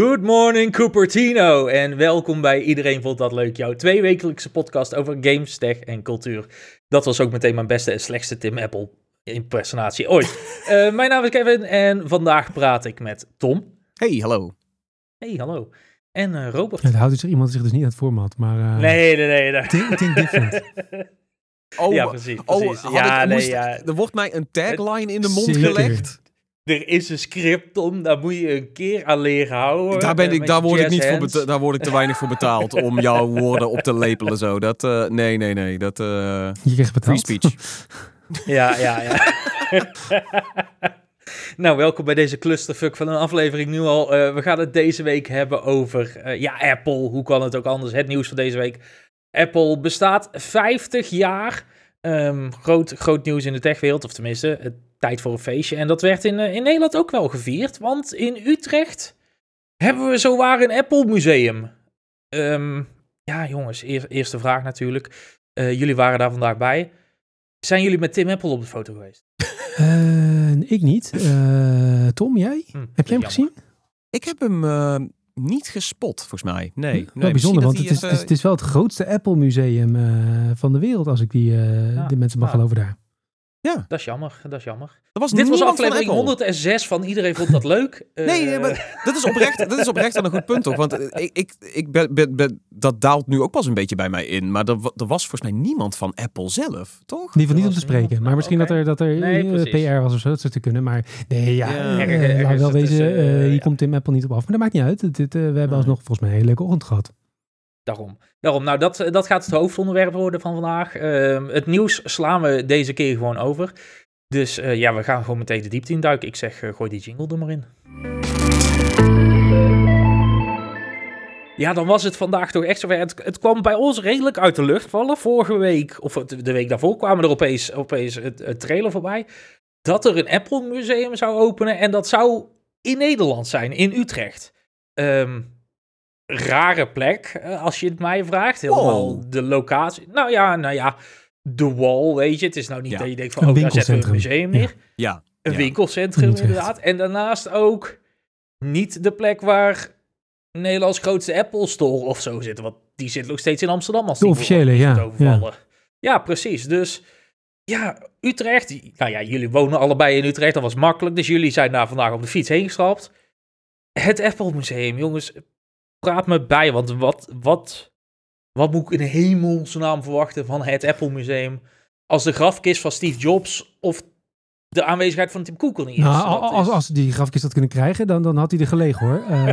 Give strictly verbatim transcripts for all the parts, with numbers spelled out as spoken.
Good morning Cupertino en welkom bij Iedereen Vond Dat Leuk, jouw tweewekelijkse podcast over games, tech en cultuur. Dat was ook meteen mijn beste en slechtste Tim Apple impersonatie ooit. uh, mijn naam is Kevin en vandaag praat ik met Tom. Hey, hallo. Hey, hallo. En uh, Robert. Ja, daar houdt zich iemand zich dus niet aan het format, maar... Uh, nee, nee, nee. nee. Think, think different. Oh, ja, precies. precies. Oh, ja, ik, nee, moest, ja. Er wordt mij een tagline in de mond Zeker. gelegd. Er is een script, Tom, daar moet je een keer aan leren houden. Daar, ben uh, ik, daar, word ik niet voor hands. beta- daar word ik te weinig voor betaald om jouw woorden op te lepelen zo. Dat, uh, nee, nee, nee. Dat, uh, Je krijgt betaald. free speech. Ja, ja, ja. Nou, welkom bij deze clusterfuck van een aflevering nu al. Uh, we gaan het deze week hebben over, uh, ja, Apple. Hoe kan het ook anders? Het nieuws van deze week. Apple bestaat vijftig jaar. Um, groot, groot nieuws in de techwereld, of tenminste, het, tijd voor een feestje. En dat werd in, uh, in Nederland ook wel gevierd, want in Utrecht hebben we zowaar een Apple museum. Um, ja, jongens, eer, eerste vraag natuurlijk. Uh, jullie waren daar vandaag bij. Zijn jullie met Tim Apple op de foto geweest? Uh, ik niet. Uh, Tom, jij? Hm, Heb jij hem jammer. gezien? Ik heb hem uh, niet gespot, volgens mij. Nee. nee wel bijzonder, want dat het is, hij het, is, het is wel het grootste Apple museum uh, van de wereld, als ik die uh, Ja. de mensen mag Ja. geloven daar. Ja, Dat is jammer, dat is jammer. er was Dit was niemand van aflevering Apple. honderdzes van Iedereen Vond Dat Leuk. Uh, Nee, nee, maar dat is oprecht, dat is oprecht wel een goed punt, toch? Want uh, ik, ik, ik ben, ben, ben, dat daalt nu ook pas een beetje bij mij in. Maar er, er was volgens mij niemand van Apple zelf, toch? In ieder geval niet om was te spreken. niemand- Maar misschien oké. dat er, dat er Nee, uh, precies. P R was of zo, dat zou te kunnen. Maar nee, ja, Ja. uh, Ergens- ergens laat wel dat is, wezen, uh, uh, hier ja. komt Tim Apple niet op af. Maar dat maakt niet uit. Dit, dit, uh, we hebben Nee. alsnog volgens mij een hele leuke ochtend gehad. Daarom. Daarom. Nou, dat, dat gaat het hoofdonderwerp worden van vandaag. Uh, het nieuws slaan we deze keer gewoon over. Dus uh, ja, we gaan gewoon meteen de diepte in duiken. Ik zeg, uh, gooi die jingle er maar in. Ja, dan was het vandaag toch echt zover. Het, het kwam bij ons redelijk uit de lucht vallen. Vorige week, of de week daarvoor, kwamen er opeens, opeens het, het trailer voorbij. Dat er een Apple museum zou openen. En dat zou in Nederland zijn, in Utrecht. Um, rare plek, uh, als je het mij vraagt. Helemaal Wow. de locatie. Nou ja, nou ja. De Wall, weet je. Het is nou niet Ja. dat je denkt van, Een oh, daar zetten we een winkelcentrum. museum neer. Ja. Een ja. winkelcentrum, In Utrecht. inderdaad. En daarnaast ook niet de plek waar Nederlands grootste Apple Store of zo zit. Want die zit nog steeds in Amsterdam. Als De die officiële, wordt ja, overvallen. Ja, precies. Dus ja, Utrecht. Nou ja, jullie wonen allebei in Utrecht. Dat was makkelijk. Dus jullie zijn daar vandaag op de fiets heen gestapt. Het Apple Museum, jongens. Praat me bij, want wat, wat, wat moet ik in hemelsnaam verwachten van het Apple Museum als de grafkist van Steve Jobs of de aanwezigheid van Tim Cook er niet is? Nou, Dat als, is- als die grafkist dat kunnen krijgen, dan, dan had hij er gelegen hoor. Uh,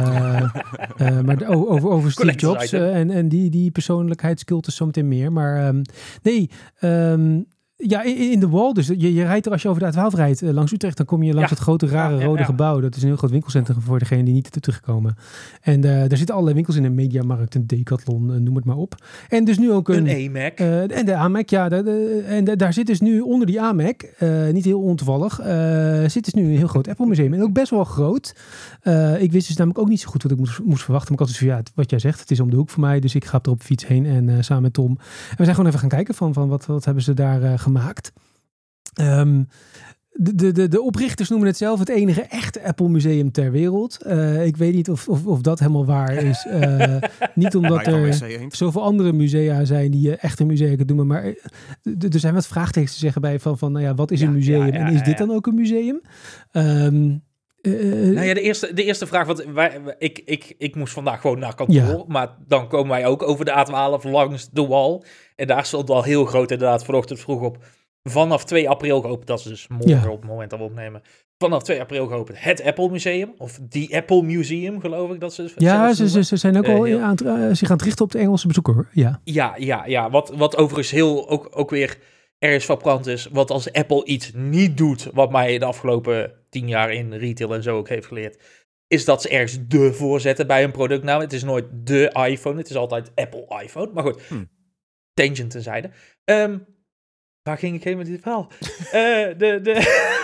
uh, maar de- o- over, over Steve Collector's Jobs item. uh, en, en die, die persoonlijkheidscultus zometeen meer. Maar um, nee, um, ja, in, in de Wall, dus je, je rijdt er als je over de A twaalf rijdt uh, langs Utrecht, dan kom je langs Ja. het grote rare Ja, ja, rode ja. gebouw. Dat is een heel groot winkelcentrum voor degenen die niet terugkomen. En uh, daar zitten allerlei winkels in, een Mediamarkt, een Decathlon, uh, noem het maar op. En dus nu ook een... Een AMAC. Uh, en de AMAC, ja. De, de, en de, daar zit dus nu onder die AMAC, uh, niet heel ontoevallig, uh, zit dus nu een heel groot Apple museum. En ook best wel groot. Uh, ik wist dus namelijk ook niet zo goed wat ik moest, moest verwachten. Maar ik had dus van, ja, wat jij zegt, het is om de hoek voor mij. Dus ik ga er op de fiets heen en uh, samen met Tom. En we zijn gewoon even gaan kijken van, van wat, wat hebben ze daar uh, gemaakt. Um, de, de, de, de oprichters noemen het zelf het enige echte Apple museum ter wereld. Uh, ik weet niet of, of, of dat helemaal waar is. Uh, niet omdat Waar je er van W C eens. zoveel andere musea zijn die uh, echte musea kunnen doen. Maar uh, d- er zijn wat vraagtekens te zeggen bij van, van nou ja, wat is Ja, een museum? ja, ja, en is dit ja. dan ook een museum? Um, uh, Nou ja, de eerste, de eerste vraag, want wij, wij- ik, ik, ik moest vandaag gewoon naar kantoor, Ja. maar dan komen wij ook over de A twaalf langs de Wall. En daar stond al heel groot inderdaad vanochtend vroeg op. Vanaf twee april geopend, dat is dus morgen Ja. op het moment dat we opnemen. Vanaf twee april geopend het Apple Museum, of die Apple Museum geloof ik dat ze ja, zelfs ze, ze, noemen. ze zijn ook Uh, al heel- aan, het, uh, zich aan het richten op de Engelse bezoeker. Hoor. Ja. Ja, ja, ja. Wat, wat overigens heel ook, ook weer ergens frappant is. Wat als Apple iets niet doet, wat mij de afgelopen tien jaar in retail en zo ook heeft geleerd, is dat ze ergens de voorzetten bij een productnaam. Het is nooit de iPhone, het is altijd Apple iPhone. Maar goed, Hm. tangent tenzijde. Um, waar ging ik heen met dit verhaal? uh, de... de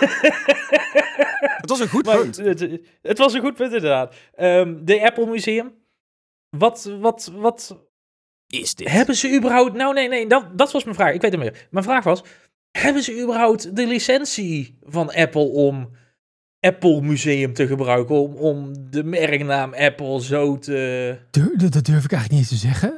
Het was een goed Maar punt. Het, het was een goed punt, inderdaad. Um, de Apple Museum. Wat, wat, wat Is dit? hebben ze überhaupt... Nou, nee, nee, dat, dat was mijn vraag. Ik weet het meer. Mijn vraag was, hebben ze überhaupt de licentie van Apple om Apple Museum te gebruiken om, om de merknaam Apple zo te... Dur- dat, dat durf ik eigenlijk niet eens te zeggen.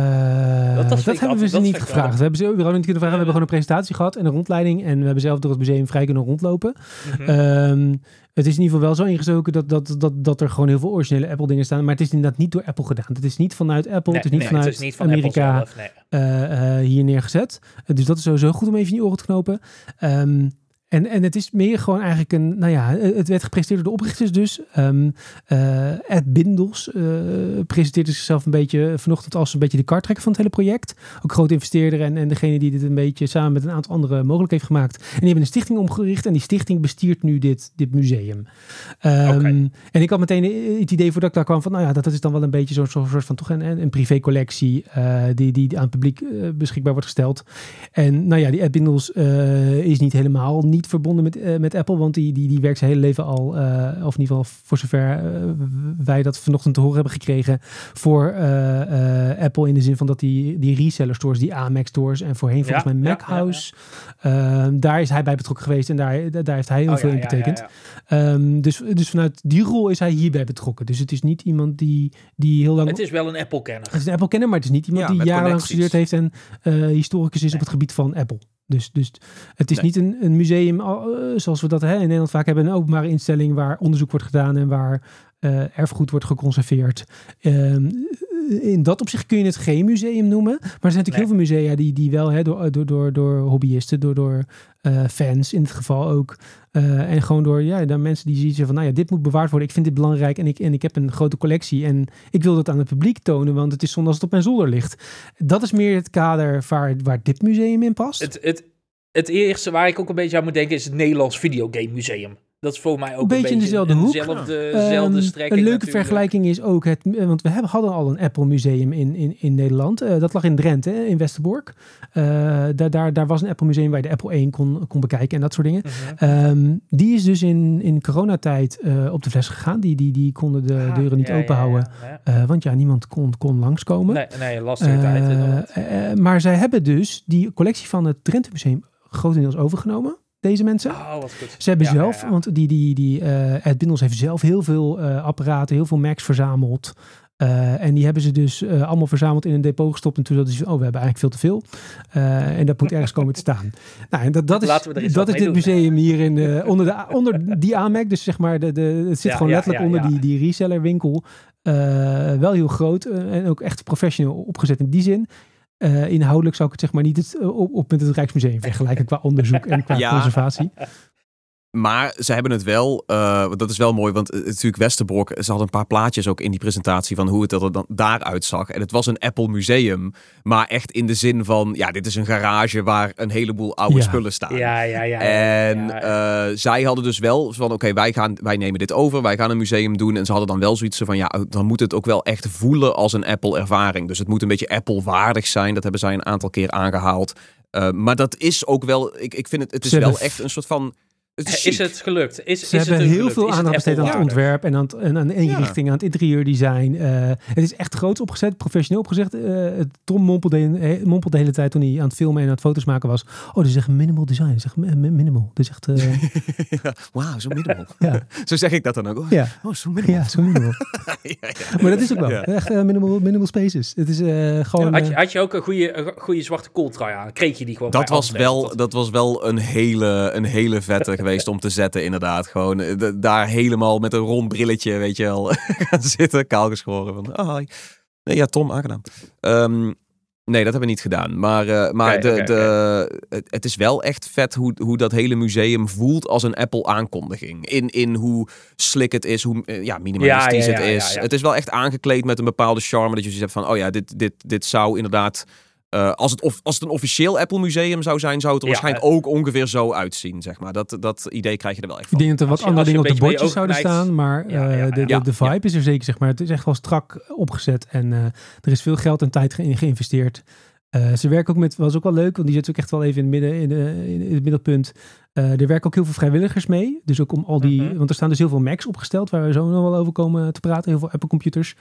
Uh, dat dat, dat hebben we ze niet gevraagd. We hebben ze überhaupt niet kunnen vragen. We hebben gewoon een presentatie gehad en een rondleiding. En we hebben zelf door het museum vrij kunnen rondlopen. Mm-hmm. Um, het is in ieder geval wel zo ingestoken dat, dat, dat, dat er gewoon heel veel originele Apple dingen staan. Maar het is inderdaad niet door Apple gedaan. Het is niet vanuit Apple. Nee, het is niet nee, vanuit het is niet van Amerika zelf, nee. uh, uh, hier neergezet. Uh, dus dat is sowieso goed om even in je oren te knopen. Um, En, en het is meer gewoon eigenlijk een, nou ja, het werd gepresenteerd door de oprichters dus. Um, uh, Ed Bindels uh, presenteerde zichzelf een beetje vanochtend als een beetje de kartrekker van het hele project. Ook grote investeerder en, en degene die dit een beetje samen met een aantal anderen mogelijk heeft gemaakt. En die hebben een stichting omgericht en die stichting bestiert nu dit, dit museum. Um, okay. En ik had meteen het idee voordat ik daar kwam van, nou ja, dat, dat is dan wel een beetje zo'n zo soort van toch een, een privécollectie uh, die, die aan het publiek uh, beschikbaar wordt gesteld. En nou ja, die Ed Bindels uh, is niet helemaal niet verbonden met, uh, met Apple, want die, die, die werkt zijn hele leven al, uh, of in ieder geval voor zover uh, wij dat vanochtend te horen hebben gekregen, voor uh, uh, Apple in de zin van dat die, die reseller stores, die Amex stores en voorheen volgens ja, mij Machouse, ja, ja, ja. Uh, daar is hij bij betrokken geweest en daar, daar heeft hij heel oh, veel ja, in betekend. Ja, ja, ja. Um, dus, dus vanuit die rol is hij hierbij betrokken. Dus het is niet iemand die, die heel lang... Het is wel een Apple-kenner. Het is een Apple-kenner, maar het is niet iemand ja, die jarenlang gestudeerd heeft en uh, historicus is nee. op het gebied van Apple. Dus, dus het is nee. niet een, een museum uh, zoals we dat hè, in Nederland vaak hebben. Een openbare instelling waar onderzoek wordt gedaan en waar uh, erfgoed wordt geconserveerd. Um, in dat opzicht kun je het geen museum noemen. Maar er zijn natuurlijk nee. heel veel musea die, die wel hè, door, door, door, door hobbyisten, door, door uh, fans in het geval ook. Uh, en gewoon door ja, dan mensen die zien van, nou ja, dit moet bewaard worden. Ik vind dit belangrijk en ik, en ik heb een grote collectie. En ik wil dat aan het publiek tonen, want het is zonde als het op mijn zolder ligt. Dat is meer het kader waar, waar dit museum in past. Het, het, het eerste waar ik ook een beetje aan moet denken is het Nederlands Videogame Museum. Dat is voor mij ook een beetje, een beetje in dezelfde hoek. Dezelfde, dezelfde um, strekking. Een leuke natuurlijk. vergelijking is ook het, want we hebben, hadden al een Apple museum in, in, in Nederland. Uh, dat lag in Drenthe, hè, in Westerbork. Uh, daar, daar, daar was een Apple museum waar je de Apple één kon, kon bekijken en dat soort dingen. Uh-huh. Um, die is dus in, in coronatijd uh, op de fles gegaan. Die, die, die konden de ah, deuren niet ja, open houden. Ja, ja. Uh, want ja, niemand kon, kon langskomen. Nee, nee lastige uh, tijd. Uh, uh, maar zij hebben dus die collectie van het Drenthe Museum grotendeels overgenomen. Deze mensen. Oh, wat goed. Ze hebben ja, zelf, ja, ja. want die, die, die uh, Ed Bindels heeft zelf heel veel uh, apparaten, heel veel Macs verzameld. Uh, en die hebben ze dus uh, allemaal verzameld in een depot gestopt. En toen hadden ze van, oh, we hebben eigenlijk veel te veel. Uh, en dat moet ergens komen te staan. Nou, en dat, dat is, dat is dit doen. museum hier in de, onder, de, onder die A M E C. Dus zeg maar, de, de, het zit ja, gewoon letterlijk ja, ja, onder ja. die, die resellerwinkel. Uh, wel heel groot uh, en ook echt professioneel opgezet in die zin. Uh, inhoudelijk zou ik het zeg maar niet het, uh, op, op met het Rijksmuseum vergelijken qua onderzoek en qua ja. conservatie. Maar ze hebben het wel, uh, dat is wel mooi, want uh, natuurlijk Westerbork, ze hadden een paar plaatjes ook in die presentatie van hoe het er dan daaruit zag. En het was een Apple museum, maar echt in de zin van, ja, dit is een garage waar een heleboel oude ja. spullen staan. Ja, ja, ja. En ja, ja. Uh, zij hadden dus wel van, oké, okay, wij gaan, wij nemen dit over, wij gaan een museum doen. En ze hadden dan wel zoiets van, ja, dan moet het ook wel echt voelen als een Apple-ervaring. Dus het moet een beetje Apple-waardig zijn. Dat hebben zij een aantal keer aangehaald. Uh, maar dat is ook wel, ik, ik vind het, het is wel echt een soort van... Het is het gelukt? Is, Ze is hebben het heel gelukt? veel aandacht besteed aan het ontwerp en aan, het, en aan de inrichting, ja. aan het interieurdesign. Uh, het is echt groots opgezet, professioneel opgezet. Uh, Tom mompelde, mompelde de hele tijd toen hij aan het filmen en aan het foto's maken was. Oh, dit is echt minimal design. Dit is echt minimal. Dit is echt... Uh... ja, wauw, zo minimal. ja. Zo zeg ik dat dan ook. Oh, ja. oh zo minimal. Ja, zo minimal. ja, ja. Maar dat is ook wel. Ja. Echt uh, minimal, minimal spaces. Het is uh, gewoon... Ja, had, je, had je ook een goede, een goede zwarte kooltrui aan? Kreeg je die gewoon dat bij was wel, dat... dat was wel een hele, een hele vette geweest om te zetten. Inderdaad, gewoon de, daar helemaal met een rond brilletje, weet je wel, gaan zitten, kaal geschoren. Van, oh, nee, ja, Tom, aangenaam. Um, nee, dat hebben we niet gedaan. Maar, uh, maar okay, de, okay, de, okay. Het, het is wel echt vet hoe, hoe dat hele museum voelt als een Apple-aankondiging. In, in hoe slick het is, hoe ja, minimalistisch ja, ja, ja, het is. Ja, ja, ja. Het is wel echt aangekleed met een bepaalde charme, dat je zoiets hebt van, oh ja, dit, dit, dit zou inderdaad... Uh, als, het of, als het een officieel Apple museum zou zijn, zou het er ja, waarschijnlijk uh, ook ongeveer zo uitzien, zeg maar. Dat, dat idee krijg je er wel echt van. Ik denk dat er wat je, andere dingen op de bordjes zouden lijkt... staan, maar ja, ja, ja, de, de, de vibe ja. is er zeker, zeg maar. Het is echt wel strak opgezet en uh, er is veel geld en tijd ge- geïnvesteerd. Uh, ze werken ook met, was ook wel leuk, want die zit ook echt wel even in het, midden, in de, in het middelpunt. Uh, er werken ook heel veel vrijwilligers mee. Dus ook om al die, mm-hmm. want er staan dus heel veel Macs opgesteld, waar we zo nog wel over komen te praten. Heel veel Apple computers.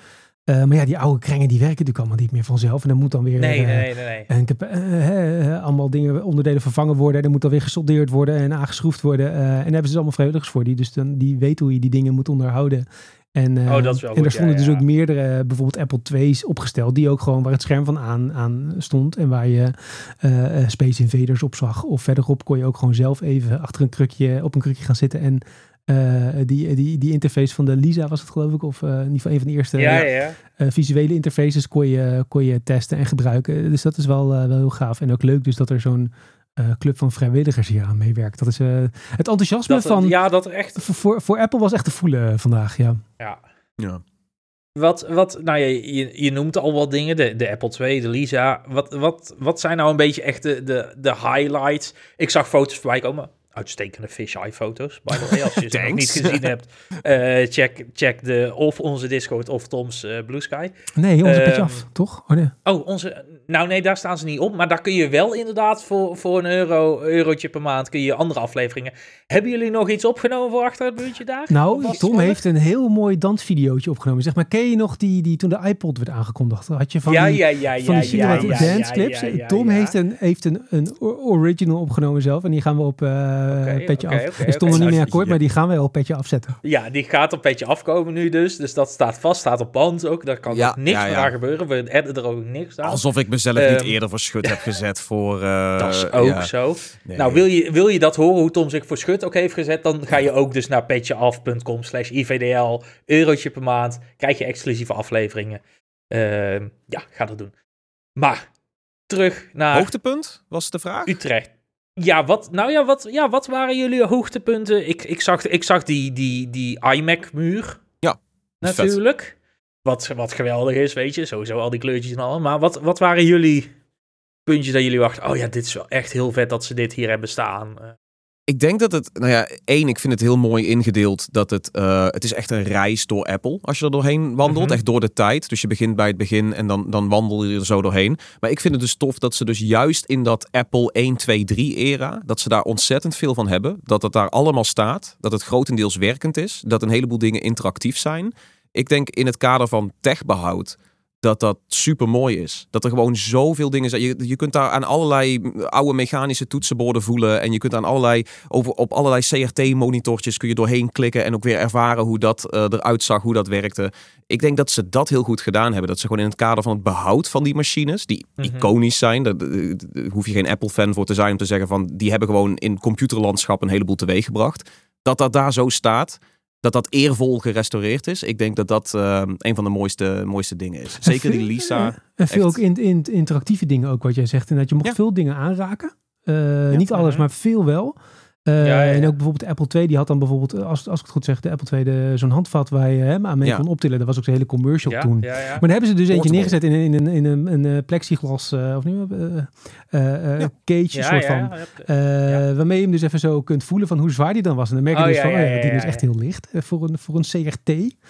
Uh, maar ja, die oude krengen die werken natuurlijk allemaal niet meer vanzelf. En dan moet dan weer nee, uh, nee, nee, nee. En ik heb, uh, uh, allemaal dingen, onderdelen vervangen worden. En dan moet dan weer gesoldeerd worden en aangeschroefd worden. Uh, en daar hebben ze dus allemaal vrijwilligers voor. Die, dus dan, die weten hoe je die dingen moet onderhouden. En, uh, oh, dat is wel en goed, daar stonden ja, dus ja. ook meerdere, bijvoorbeeld Apple twee's opgesteld. Die ook gewoon waar het scherm van aan, aan stond. En waar je uh, uh, Space Invaders op zag. Of verderop kon je ook gewoon zelf even achter een krukje, op een krukje gaan zitten. En uh, die, die, die interface van de Lisa was het geloof ik. Of uh, in ieder geval een van de eerste ja, ja, ja. Uh, visuele interfaces kon je, kon je testen en gebruiken. Dus dat is wel, uh, wel heel gaaf. En ook leuk dus dat er zo'n Uh, club van vrijwilligers hier aan meewerkt. Dat is uh, het enthousiasme dat, van... Ja, dat er echt... Voor, voor Apple was echt te voelen uh, vandaag, ja. Ja. Ja. Wat, wat, nou ja, je, je noemt al wat dingen, de, de Apple twee, de Lisa. Wat, wat, wat zijn nou een beetje echt de, de, de highlights? Ik zag foto's voorbij komen. Uitstekende fisheye foto's. By the way, als je ze nog niet gezien hebt, uh, check, check de, of onze Discord of Tom's uh, Blue Sky. Nee, onze um, petje af, toch? Oh, nee. oh, onze... Nou nee, daar staan ze niet op. Maar daar kun je wel inderdaad voor, voor een euro, eurotje per maand kun je andere afleveringen. Hebben jullie nog iets opgenomen voor achter het buurtje daar? Nou, Tom heeft een heel mooi dansvideootje opgenomen. Zeg maar, ken je nog die, die toen de iPod werd aangekondigd? Had je van ja, die, ja, ja, van ja, die Cinematic ja, ja, Dance ja, clips? Ja, ja, ja, Tom ja. heeft, een, heeft een, een original opgenomen zelf. En die gaan we op uh, okay, petje okay, af. Okay, er stond nog okay. niet meer akkoord, maar die gaan we op petje afzetten. Ja, die gaat op petje afkomen nu dus. Dus dat staat vast, staat op band ook. Daar kan ja, ook niks ja, meer ja. aan gebeuren. We editen er ook niks aan. Alsof ik mezelf um, niet eerder voor schut heb gezet voor... Uh, dat is ook ja. zo. Nee. Nou, wil je, wil je dat horen hoe Tom zich voor schut ook heeft gezet, dan ga je ook dus naar petjeaf.com slash ivdl, eurotje per maand, krijg je exclusieve afleveringen. Uh, ja, ga dat doen. Maar, terug naar... Hoogtepunt, was de vraag? Utrecht. Ja, wat, nou ja, wat, ja, wat waren jullie hoogtepunten? Ik, ik zag, ik zag die, die, die iMac-muur. Ja, natuurlijk. Wat, wat geweldig is, weet je. Sowieso al die kleurtjes en al. Maar wat, wat waren jullie puntjes dat jullie wachten? Oh ja, dit is wel echt heel vet dat ze dit hier hebben staan. Ik denk dat het, nou ja, één, ik vind het heel mooi ingedeeld dat het, uh, het is echt een reis door Apple als je er doorheen wandelt, mm-hmm. echt door de tijd. Dus je begint bij het begin en dan, dan wandel je er zo doorheen. Maar ik vind het dus tof dat ze dus juist in dat Apple één, twee, drie era, dat ze daar ontzettend veel van hebben. Dat het daar allemaal staat, dat het grotendeels werkend is, dat een heleboel dingen interactief zijn. Ik denk in het kader van techbehoud dat dat super mooi is. Dat er gewoon zoveel dingen zijn. Je, je kunt daar aan allerlei oude mechanische toetsenborden voelen. En je kunt aan allerlei, over, op allerlei C R T-monitortjes kun je doorheen klikken en ook weer ervaren hoe dat uh, eruit zag, hoe dat werkte. Ik denk dat ze dat heel goed gedaan hebben. Dat ze gewoon in het kader van het behoud van die machines, die mm-hmm. iconisch zijn, daar, daar, daar hoef je geen Apple-fan voor te zijn om te zeggen van, die hebben gewoon in computerlandschap een heleboel teweeggebracht. Dat dat daar zo staat, dat dat eervol gerestaureerd is. Ik denk dat dat uh, een van de mooiste, mooiste dingen is. Zeker die Lisa. En veel ook in, in, interactieve dingen ook, wat jij zegt. En dat je mocht ja. veel dingen aanraken. Uh, ja. Niet alles, maar veel wel. Uh, ja, ja, ja. En ook bijvoorbeeld de Apple twee, die had dan bijvoorbeeld, als, als ik het goed zeg, de Apple twee, de, zo'n handvat waar je hem aan mee ja. kon optillen. Dat was ook zo'n hele commercial ja, toen. Ja, ja. Maar dan hebben ze dus eentje neergezet in, in, in, in een, een, een plexiglas, uh, of niet, uh, uh, uh, ja. cage, ja, soort van. Ja, ja. Uh, ja. Waarmee je hem dus even zo kunt voelen van hoe zwaar die dan was. En dan merk je oh, dus ja, van, ja, oh, ja, die ja, is echt heel licht uh, voor, een, voor een C R T.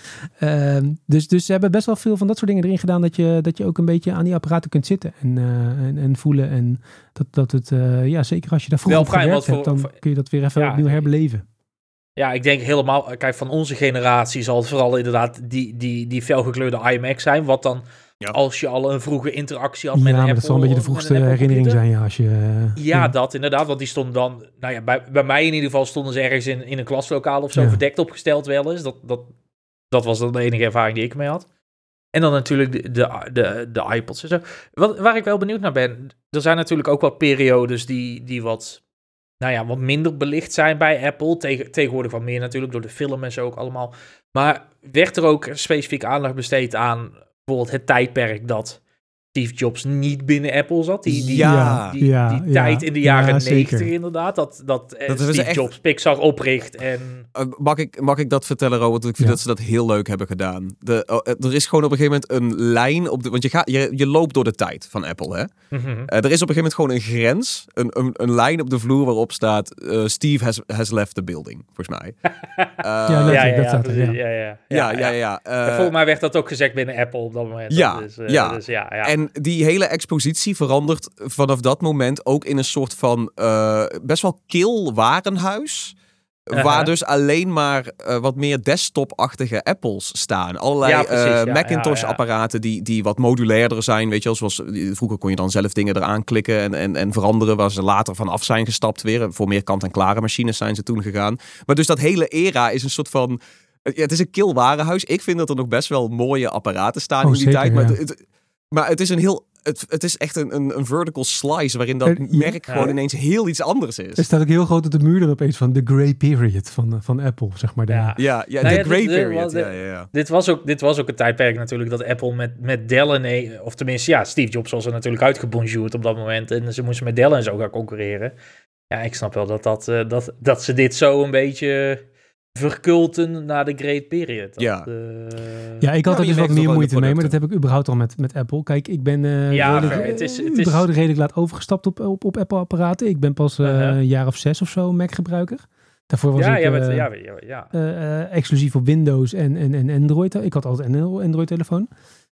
Uh, dus, dus ze hebben best wel veel van dat soort dingen erin gedaan, dat je, dat je ook een beetje aan die apparaten kunt zitten en, uh, en, en voelen. En dat, dat het, uh, ja, zeker als je daar vroeger op gewerkt hebt, dan kun je dat weer even ja, opnieuw herbeleven. Ja, ik denk helemaal, kijk, van onze generatie zal het vooral inderdaad die, die, die felgekleurde iMac zijn, wat dan, ja. als je al een vroege interactie had met ja, een Apple. Ja, dat zal een beetje de vroegste herinnering zijn, ja. Als je, uh, ja, ja, dat inderdaad, want die stonden dan, nou ja, bij, bij mij in ieder geval stonden ze ergens in, in een klaslokaal of zo ja. verdekt opgesteld wel eens. Dat, dat, dat was dan de enige ervaring die ik mee had. En dan natuurlijk de, de, de, de iPods en zo. Wat, waar ik wel benieuwd naar ben, er zijn natuurlijk ook wat periodes die, die wat, nou ja, wat minder belicht zijn bij Apple. Tegen, tegenwoordig wat meer natuurlijk, door de film en zo ook allemaal. Maar werd er ook specifiek aandacht besteed aan bijvoorbeeld het tijdperk dat Steve Jobs niet binnen Apple zat? Die, die, ja, die, die, ja, die ja, tijd in de jaren ja, negentig inderdaad. Dat, dat, dat Steve echt... Jobs Pixar opricht en... Uh, mag, ik, mag ik dat vertellen, Robert? Ik vind ja. dat ze dat heel leuk hebben gedaan. De, uh, er is gewoon op een gegeven moment een lijn op de... Want je, gaat, je, je loopt door de tijd van Apple, hè? Mm-hmm. Uh, er is op een gegeven moment gewoon een grens. Een, een, een lijn op de vloer waarop staat... Uh, Steve has, has left the building, volgens mij. Uh, ja, ja, ja, dat staat er, ja. Ja, ja, ja, ja, ja, ja. Uh, Volgens mij werd dat ook gezegd binnen Apple op dat moment. Ja, dus, uh, ja. Dus, ja, ja. En die hele expositie verandert vanaf dat moment ook in een soort van uh, best wel kil warenhuis. Waar Uh-huh. dus alleen maar uh, wat meer desktop-achtige Apples staan. Allerlei Ja, precies, uh, ja, Macintosh-apparaten die, die wat modulairder zijn. Weet je wel, zoals vroeger kon je dan zelf dingen eraan klikken en, en, en veranderen. Waar ze later van af zijn gestapt weer. Voor meer kant-en-klare machines zijn ze toen gegaan. Maar dus dat hele era is een soort van... Ja, het is een kil warenhuis. Ik vind dat er nog best wel mooie apparaten staan oh, in die zeker, tijd. Maar, ja. het, het, maar het is een heel... Het, het is echt een, een, een vertical slice waarin dat er, merk ja. gewoon ineens heel iets anders is. Er staat ook heel groot op de muur dan opeens van de grey period van, van Apple, zeg maar. De, Ja. Ja, ja, Nou de ja, Grey dit- dit- Period. dit- Ja, ja, ja. Dit was, ook, dit was ook een tijdperk natuurlijk dat Apple met, met Dell en... e- Of tenminste, ja, Steve Jobs was er natuurlijk uitgebonjourd op dat moment. En ze moesten met Dell en zo gaan concurreren. Ja, ik snap wel dat, dat, uh, dat, dat ze dit zo een beetje verkulten na de Great Period. Dat, Ja. uh, Ja, ik had Ja, er maar je dus wat merkt het ook meer wel in moeite de mee, maar dat producten. heb ik überhaupt al met, met Apple. Kijk, ik ben uh, Ja, redelijk, ver, het is- uh, het is- überhaupt redelijk laat overgestapt op, op, op Apple-apparaten. Ik ben pas uh, Uh-huh. een jaar of zes of zo Mac-gebruiker. Daarvoor was ja, ik jij bent, uh, ja, ja, ja. uh, uh, exclusief op Windows en, en, en Android. Ik had altijd een Android-telefoon.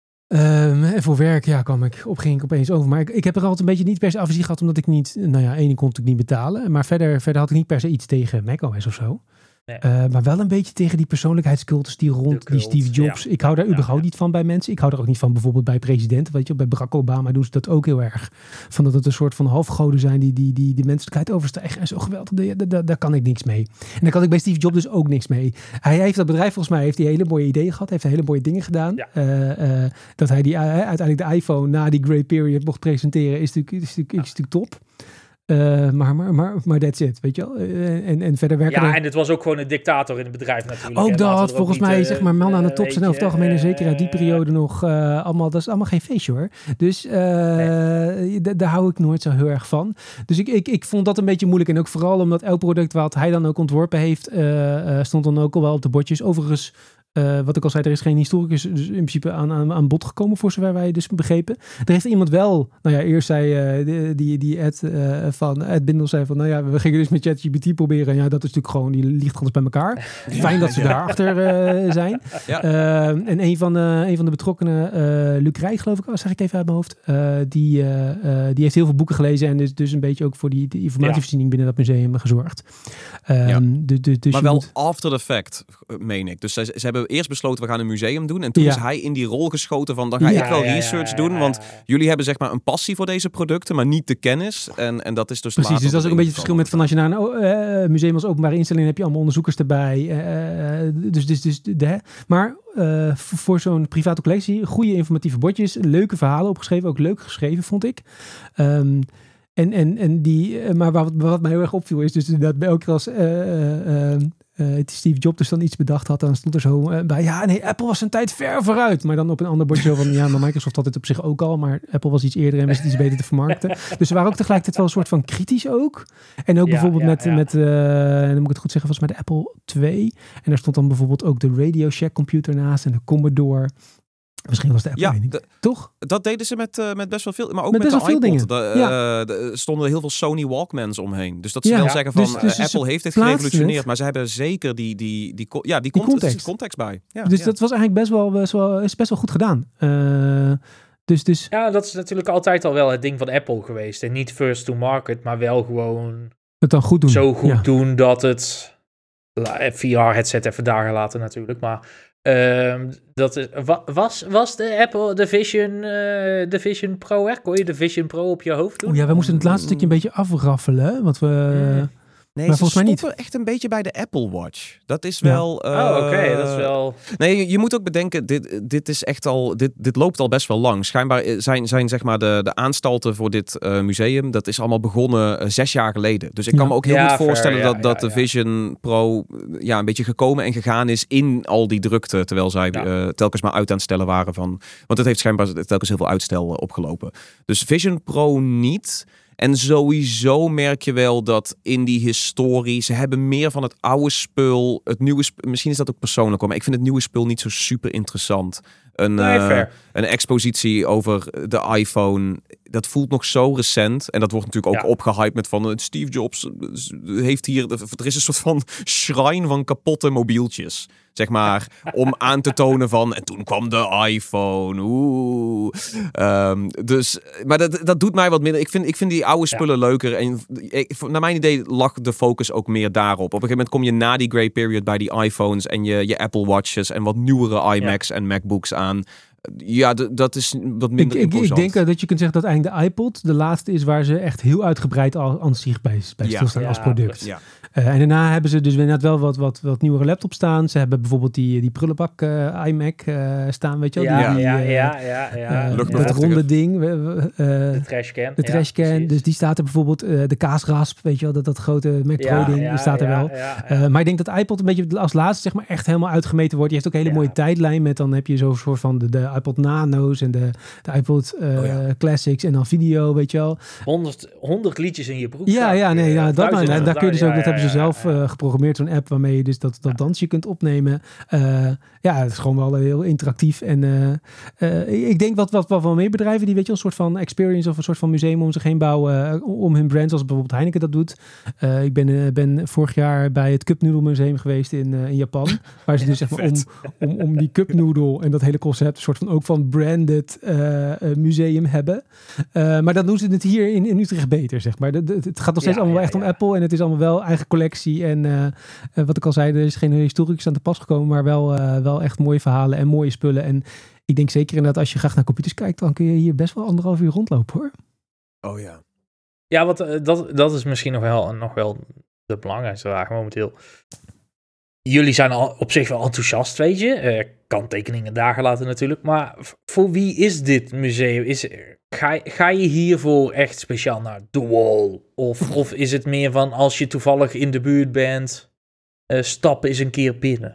Um, en voor werk, ja, kwam ik op, ging ik opeens over. Maar ik, ik heb er altijd een beetje niet per se afgezien gehad, omdat ik niet, nou ja, één, ik kon natuurlijk niet betalen. Maar verder, verder had ik niet per se iets tegen macOS of zo. Nee. Uh, maar wel een beetje tegen die persoonlijkheidscultus die rond De die cult, Steve Jobs. ja. Ik hou daar Ja, überhaupt ja. niet van bij mensen. Ik hou er ook niet van bijvoorbeeld bij presidenten. Weet je, bij Barack Obama doen ze dat ook heel erg. Van dat het een soort van halfgoden zijn die die, die, die menselijkheid overstijgen. En zo geweldig. Daar, daar, daar kan ik niks mee. En daar kan ik bij Steve Jobs dus ook niks mee. Hij heeft dat bedrijf volgens mij heeft hij hele mooie ideeën gehad. Heeft hele mooie dingen gedaan. Ja. Uh, uh, dat hij die, uh, uiteindelijk de iPhone na die Great Period mocht presenteren is natuurlijk, is natuurlijk, is natuurlijk top. Uh, maar, maar, maar, maar that's it, weet je wel. Uh, en, en verder werken Ja, er... en het was ook gewoon een dictator in het bedrijf natuurlijk. Ook hè. Laten we dat, er volgens ook niet, mij, uh, zeg maar, man aan de uh, top weet zijn over het je, algemeen en uh, zeker uit die periode nog uh, allemaal, dat is allemaal geen feestje hoor. Dus uh, nee. d- daar hou ik nooit zo heel erg van. Dus ik, ik, ik vond dat een beetje moeilijk en ook vooral omdat elk product wat hij dan ook ontworpen heeft, uh, uh, stond dan ook al wel op de bordjes. Overigens, Uh, wat ik al zei, er is geen historicus dus in principe aan, aan, aan bod gekomen voor zover wij dus begrepen. Er heeft iemand wel, nou ja, eerst zei uh, die, die, die Ed uh, van Ed Bindel zei van, nou ja, we gingen dus met ChatGPT proberen. En ja, dat is natuurlijk gewoon, die ligt alles bij elkaar. Ja, Fijn dat ze ja. daarachter uh, zijn. Ja. Uh, en een van, de, een van de betrokkenen, uh, Luc Rij, geloof ik, zeg ik even uit mijn hoofd, uh, die, uh, uh, die heeft heel veel boeken gelezen en dus, dus een beetje ook voor die, die informatievoorziening ja. binnen dat museum gezorgd. Um, ja. de, de, dus maar wel moet... after the fact, meen ik. Dus ze, ze hebben eerst besloten, we gaan een museum doen. En toen ja. is hij in die rol geschoten van, dan ga ja, ik wel ja, research ja, ja, ja, doen. Want jullie hebben zeg maar een passie voor deze producten, maar niet de kennis. En, en dat is dus precies, dus dat is ook een beetje het verschil met van als je naar een uh, museum als openbare instelling heb je allemaal onderzoekers erbij. Uh, dus, dus, dus de, maar uh, voor zo'n private collectie, goede informatieve bordjes, leuke verhalen opgeschreven, ook leuk geschreven, vond ik. Um, En, en, en die, maar wat, wat mij heel erg opviel is dus dat bij elke keer als uh, uh, uh, Steve Jobs dus dan iets bedacht had, dan stond er zo uh, bij, ja nee, Apple was een tijd ver vooruit. Maar dan op een ander bordje zo van, ja, maar Microsoft had het op zich ook al, maar Apple was iets eerder en wist het iets beter te vermarkten. Dus ze waren ook tegelijkertijd wel een soort van kritisch ook. En ook ja, bijvoorbeeld ja, met, ja. met uh, dan moet ik het goed zeggen, volgens mij de Apple twee. En daar stond dan bijvoorbeeld ook de Radio Shack computer naast en de Commodore. Misschien was de Apple ja, niet. De, toch? Dat deden ze met, uh, met best wel veel, maar ook met, met, met de iPod. iPod. Er ja. uh, stonden heel veel Sony Walkmans omheen. Dus dat ze ja, wel zeggen van, dus, dus, uh, Apple heeft dit gerevolutioneerd, het. het. maar ze hebben zeker die, die, die, ja, die, die context, context. context bij. Ja, dus ja. dat was eigenlijk best wel, best wel, is best wel goed gedaan. Uh, dus, dus... Ja, dat is natuurlijk altijd al wel het ding van Apple geweest. En niet first to market, maar wel gewoon het dan goed doen. Zo goed ja. doen dat het V R-headset even daar gelaten natuurlijk, maar Um, dat is, was, was de Apple, de Vision, uh, de Vision Pro er? Kon je de Vision Pro op je hoofd doen? O ja, we moesten het laatste stukje een beetje afraffelen, want we... Mm. Nee, maar ze volgens mij niet. echt een beetje bij de Apple Watch. Dat is wel... Ja. Uh, oh, oké, okay, dat is wel... Nee, je, je moet ook bedenken, dit, dit is echt al... Dit, dit loopt al best wel lang. Schijnbaar zijn, zijn zeg maar de, de aanstalten voor dit uh, museum, dat is allemaal begonnen uh, zes jaar geleden. Dus ik ja. kan me ook heel ja, goed voorstellen fair, ja, dat, dat ja, de Vision Pro ja, een beetje gekomen en gegaan is in al die drukte, terwijl zij ja. uh, telkens maar uit aan het stellen waren van... Want het heeft schijnbaar telkens heel veel uitstel uh, opgelopen. Dus Vision Pro niet... En sowieso merk je wel dat in die historie, ze hebben meer van het oude spul, het nieuwe spul, misschien is dat ook persoonlijk, maar ik vind het nieuwe spul niet zo super interessant. Een, nee, uh, een expositie over de iPhone, dat voelt nog zo recent. En dat wordt natuurlijk ook ja. opgehyped met van Steve Jobs heeft hier, er is een soort van shrine van kapotte mobieltjes. Zeg maar, om aan te tonen van, en toen kwam de iPhone. Oeh. um, dus, maar dat, dat doet mij wat minder. Ik vind, ik vind die oude spullen ja. leuker. En ik, naar mijn idee lag de focus ook meer daarop. Op een gegeven moment kom je na die grey period bij die iPhones en je, je Apple Watches en wat nieuwere iMacs ja. en MacBooks aan. Ja, d- dat is wat minder ik, ik, imposant. Ik denk dat je kunt zeggen dat eigenlijk de iPod de laatste is waar ze echt heel uitgebreid al aan zich bij, bij ja. stilstaan ja, als product. Ja. Uh, en daarna hebben ze dus inderdaad wel wat, wat, wat nieuwere laptops staan. Ze hebben bijvoorbeeld die, die prullenbak uh, iMac uh, staan, weet je wel? Ja, die, die, ja, uh, ja, ja, ja. Uh, dat ronde ding. Uh, de trashcan. De trashcan, ja, dus die staat er bijvoorbeeld. Uh, de kaasrasp, weet je wel, dat, dat grote Mac Pro ja, ding, ja, die staat er ja, wel. Ja, ja. Uh, maar ik denk dat iPod een beetje als laatste zeg maar echt helemaal uitgemeten wordt. Je heeft ook een hele ja. mooie tijdlijn met, dan heb je zo'n soort van de, de iPod Nano's en de, de iPod uh, oh, ja. Classics en dan video, weet je wel. honderd liedjes in je broek. Ja, ja, nee, nou, dat nou, nou, daar kun je dus ook, ja, dat hebben ze ja, zelf ja, ja. Uh, geprogrammeerd, zo'n app waarmee je dus dat, dat dansje kunt opnemen. Uh, ja, het is gewoon wel heel interactief. En uh, uh, ik denk wat, wat, wat wel meer bedrijven die weet je een soort van experience of een soort van museum om zich heen bouwen, uh, om hun brand, zoals bijvoorbeeld Heineken dat doet. Uh, ik ben, uh, ben vorig jaar bij het Cup Noodle Museum geweest in, uh, in Japan, waar ze dus zeg maar om, om, om die Cup Noodle en dat hele concept een soort van ook van branded uh, uh, museum hebben. Uh, maar dan doen ze het hier in, in Utrecht beter, zeg maar. De, de, het gaat nog steeds ja, allemaal ja, echt ja. om Apple en het is allemaal wel eigen collectie en uh, uh, wat ik al zei, er is geen historicus aan te pas gekomen, maar wel, uh, wel echt mooie verhalen en mooie spullen. En ik denk zeker inderdaad, als je graag naar computers kijkt, dan kun je hier best wel anderhalf uur rondlopen, hoor. Oh ja. Ja, want uh, dat, dat is misschien nog wel, nog wel de belangrijkste vraag momenteel. Jullie zijn al op zich wel enthousiast, weet je. Uh, kanttekeningen daar laten natuurlijk. Maar voor wie is dit museum? Is, ga, ga je hiervoor echt speciaal naar The Wall? Of, of is het meer van als je toevallig in de buurt bent, uh, stap eens een keer binnen?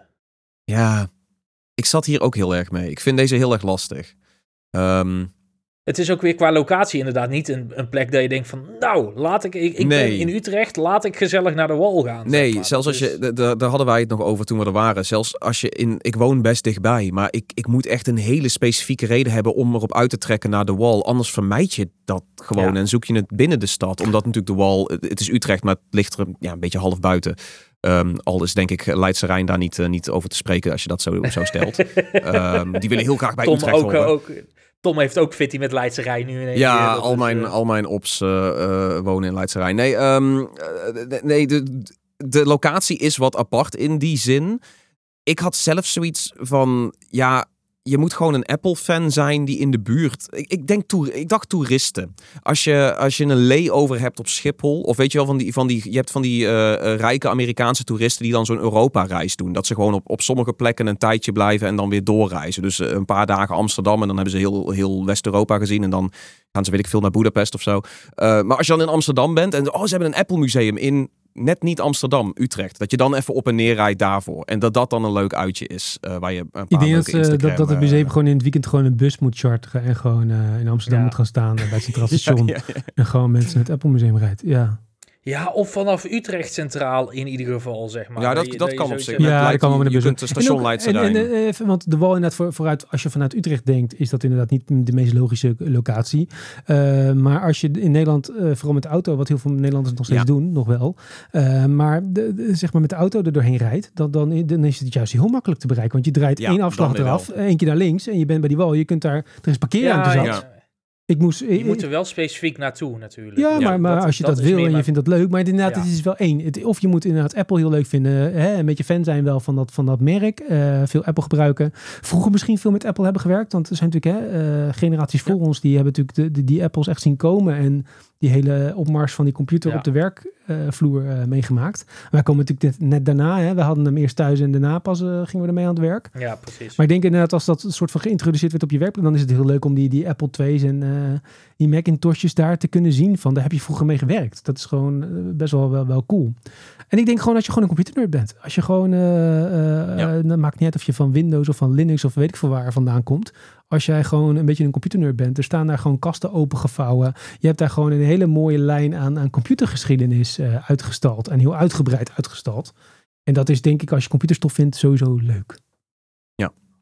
Ja, ik zat hier ook heel erg mee. Ik vind deze heel erg lastig. Um... Het is ook weer qua locatie inderdaad niet een, een plek dat je denkt van, nou, laat ik, ik, ik nee. ben in Utrecht, laat ik gezellig naar de Wall gaan. Nee, zeg maar. zelfs als je, d- d- daar hadden wij het nog over toen we er waren. Zelfs als je in, ik woon best dichtbij, maar ik, ik moet echt een hele specifieke reden hebben om erop uit te trekken naar de Wall. Anders vermijd je dat gewoon ja. en zoek je het binnen de stad. Omdat natuurlijk de Wall, het is Utrecht, maar het ligt er ja, een beetje half buiten. Um, al is denk ik Leidse Rijn daar niet, uh, niet over te spreken als je dat zo, zo stelt. um, die willen heel graag bij Tom Utrecht ook, horen. Ook, Tom heeft ook fitty met Leidse Rijn nu. In ja, keer, al, mijn, uh... al mijn ops uh, uh, wonen in Leidse Rijn. Nee, um, uh, nee de, de locatie is wat apart in die zin. Ik had zelf zoiets van, ja, je moet gewoon een Apple-fan zijn die in de buurt... Ik, ik, denk toer, ik dacht toeristen. Als je, als je een layover hebt op Schiphol... Of weet je wel, van die, van die, je hebt van die uh, uh, rijke Amerikaanse toeristen... die dan zo'n Europa-reis doen. Dat ze gewoon op, op sommige plekken een tijdje blijven... en dan weer doorreizen. Dus uh, een paar dagen Amsterdam... en dan hebben ze heel, heel West-Europa gezien... en dan gaan ze, weet ik veel, naar Budapest of zo. Uh, maar als je dan in Amsterdam bent... en oh, ze hebben een Apple-museum in... net niet Amsterdam, Utrecht. Dat je dan even op en neer rijdt daarvoor. En dat dat dan een leuk uitje is. Uh, waar je een paar Ik denk leuke dat, Instagram, dat, dat het museum uh, gewoon in het weekend gewoon een bus moet charteren. En gewoon uh, in Amsterdam ja. moet gaan staan. Uh, bij het Centraal Station. ja, ja, ja. En gewoon mensen naar het Apple Museum rijdt. Ja. Ja, of vanaf Utrecht Centraal in ieder geval, zeg maar. Ja, dat, dat, dat, dat kan op zich. Ja, dat kan wel met de bus. Je kunt het station Leidse Rijn. En, en, en, want de Wall inderdaad, voor, vooruit, als je vanuit Utrecht denkt, is dat inderdaad niet de meest logische locatie. Uh, maar als je in Nederland, uh, vooral met de auto, wat heel veel Nederlanders nog steeds ja. doen, nog wel. Uh, maar de, de, zeg maar met de auto er doorheen rijdt, dan, dan, dan is het juist heel makkelijk te bereiken. Want je draait ja, één afslag eraf, één keer naar links en je bent bij die Wall. Je kunt daar, er is parkeerruimte ja, zat. Ja. Ik moest, je ik, moet er wel specifiek naartoe natuurlijk. Ja, maar, ja, maar dat, als je dat, dat wil en je mijn... vindt dat leuk. Maar inderdaad, ja. het is wel één. Het, of je moet inderdaad Apple heel leuk vinden. Hè, een beetje fan zijn wel van dat, van dat merk. Uh, veel Apple gebruiken. Vroeger misschien veel met Apple hebben gewerkt. Want er zijn natuurlijk hè, uh, generaties voor ja. ons. Die hebben natuurlijk de, de, die Apples echt zien komen. En die hele opmars van die computer ja. op de werkvloer uh, uh, meegemaakt. Wij komen natuurlijk net, net daarna. Hè. We hadden hem eerst thuis en daarna pas uh, gingen we ermee aan het werk. Ja, precies. Maar ik denk inderdaad als dat een soort van geïntroduceerd werd op je werk, dan is het heel leuk om die, die Apple twee's en uh, die Macintoshes daar te kunnen zien van, daar heb je vroeger mee gewerkt. Dat is gewoon uh, best wel, wel, wel cool. En ik denk gewoon als je gewoon een computernerd bent. Als je gewoon, uh, uh, ja. uh, maakt niet uit of je van Windows of van Linux of weet ik veel waar vandaan komt. Als jij gewoon een beetje een computernerd bent, er staan daar gewoon kasten opengevouwen. Je hebt daar gewoon een hele mooie lijn aan, aan computergeschiedenis uh, uitgestald. En heel uitgebreid uitgestald. En dat is denk ik, als je computerstof vindt, sowieso leuk. Ja.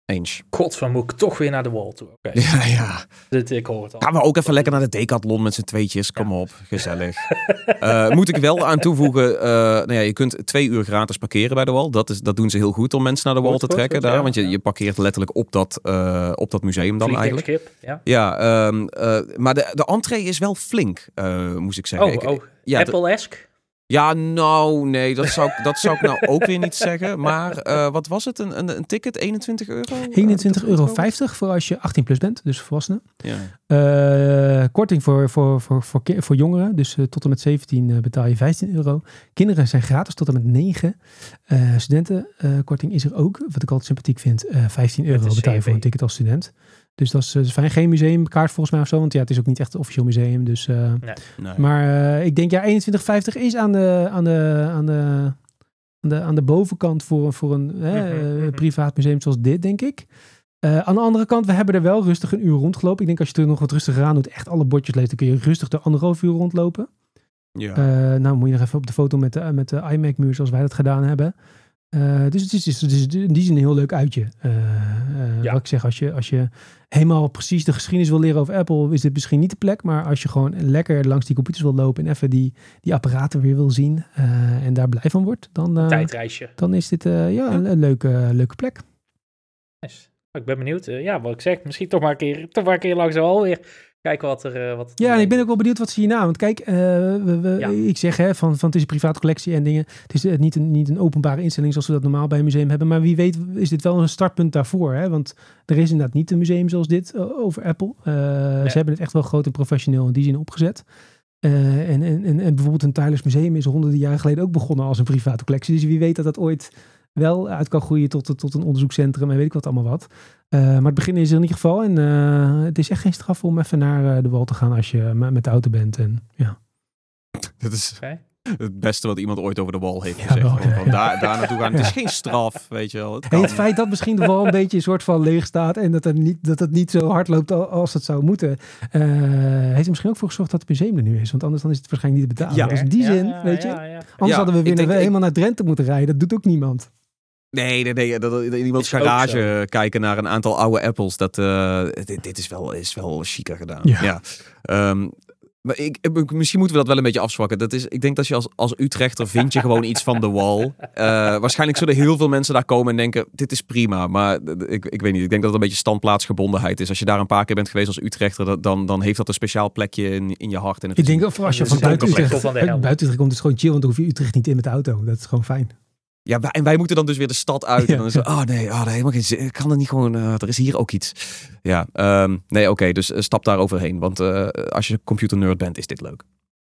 Eens. God, van moet ik toch weer naar de wall toe. Oké, Ja, ja. Dit, ik hoor het al. Gaan we ook even lekker naar de Decathlon met z'n tweetjes. Kom op, gezellig. uh, moet ik wel aan toevoegen, uh, nou ja, je kunt twee uur gratis parkeren bij de wall. Dat, is, dat doen ze heel goed om mensen naar de wall Goed, te goed, trekken goed, daar. ja, want je, ja. je parkeert letterlijk op dat, uh, op dat museum dan eigenlijk. Vliegdekschip, ja. Ja, um, uh, maar de, de entree is wel flink, uh, moest ik zeggen. Oh, ik, oh. ja, Apple-esque? Ja, nou, nee, dat zou, ik, dat zou ik nou ook weer niet zeggen. Maar uh, wat was het? Een, een, een ticket? eenentwintig euro? eenentwintig euro vijftig voor als je achttien plus bent, dus volwassenen. Ja. Uh, korting voor, voor, voor, voor, voor jongeren, dus uh, tot en met zeventien uh, betaal je vijftien euro. Kinderen zijn gratis tot en met negen. Uh, studentenkorting uh, is er ook, wat ik altijd sympathiek vind, uh, vijftien euro betaal je voor een ticket als student. Dus dat is, uh, is fijn. Geen museumkaart volgens mij of zo. Want ja, het is ook niet echt een officieel museum. Dus, uh, Nee. Nee. Maar uh, ik denk ja, eenentwintig vijftig is aan de, aan de, aan de, aan de, aan de bovenkant voor, voor een hè, Mm-hmm. uh, privaat museum zoals dit, denk ik. Uh, aan de andere kant, we hebben er wel rustig een uur rondgelopen. Ik denk als je er nog wat rustiger aan doet, echt alle bordjes leest, dan kun je rustig er anderhalf uur rondlopen. Ja. Uh, nou, moet je nog even op de foto met de, met de iMac-muur zoals wij dat gedaan hebben. Uh, dus het is, het is in die zin een heel leuk uitje. Uh, uh, Ja. Wat ik zeg, als je, als je helemaal precies de geschiedenis wil leren over Apple, is dit misschien niet de plek. Maar als je gewoon lekker langs die computers wil lopen en even die, die apparaten weer wil zien uh, en daar blij van wordt, dan, uh, Tijdreisje. dan is dit uh, ja, een, een leuke, leuke plek. Nice. Ik ben benieuwd. Uh, ja, wat ik zeg, misschien toch maar een keer, toch maar een keer langs de wal weer. Kijken wat er... Uh, wat Ja, en ik ben ook wel benieuwd wat ze hierna. Want kijk, uh, we, we, Ja. ik zeg hè, van, van het is een private collectie en dingen. Het is uh, niet, een, niet een openbare instelling zoals we dat normaal bij een museum hebben. Maar wie weet is dit wel een startpunt daarvoor. Hè? Want er is inderdaad niet een museum zoals dit uh, over Apple. Uh, Nee. Ze hebben het echt wel groot en professioneel in die zin opgezet. Uh, en, en, en, en bijvoorbeeld een Tylers Museum is honderden jaren geleden ook begonnen als een private collectie. Dus wie weet dat dat ooit wel uit kan groeien tot, tot een onderzoekscentrum en weet ik wat allemaal wat. Uh, maar het begin is er in ieder geval. En uh, het is echt geen straf om even naar uh, de wal te gaan als je m- met de auto bent. En, ja. Dat is Okay. het beste wat iemand ooit over de wall heeft Ja, gezegd. wel, Gewoon ja, van ja. Daar, daar naartoe gaan. Het is Ja. geen straf, weet je wel. Het En kan. het feit dat misschien de wal een beetje een soort van leeg staat en dat, er niet, dat het niet zo hard loopt al- als het zou moeten, uh, heeft er misschien ook voor gezorgd dat het museum er nu is. Want anders dan is het waarschijnlijk niet te betalen. Ja. Dus in die Ja, zin, ja, weet je, ja, ja. anders Ja, hadden we weer ik denk- naar- ik- helemaal naar Drenthe moeten rijden. Dat doet ook niemand. Nee, nee, nee. Dat, dat in iemands Is ook garage kijken naar een aantal oude Apples. Dat, uh, dit, dit is wel, is wel chiquer gedaan. Ja. Ja. Um, maar ik, ik- misschien moeten we dat wel een beetje afzwakken. Dat is, ik denk dat je als, als Utrechter vind je gewoon iets van de wall. Uh, waarschijnlijk zullen heel veel mensen daar komen en denken, dit is prima. Maar ik, ik weet niet, ik denk dat het een beetje standplaatsgebondenheid is. Als je daar een paar keer bent geweest als Utrechter, dat, dan, dan heeft dat een speciaal plekje in, in je hart. En het Ik is- denk ook voor als je Dat van is een buiten plek Utrecht, tot aan de hel. buiten Utrecht komt, is het gewoon chill, want dan hoef je Utrecht niet in met de auto. Dat is gewoon fijn. Ja, wij- en wij moeten dan dus weer de stad uit. Ja, En dan is het, ja. oh nee, oh nee, helemaal geen zin. Kan er niet gewoon, uh, er is hier ook iets. Ja, um, nee, oké, okay, dus uh, stap daar overheen. Want uh, als je computer nerd bent, is dit leuk.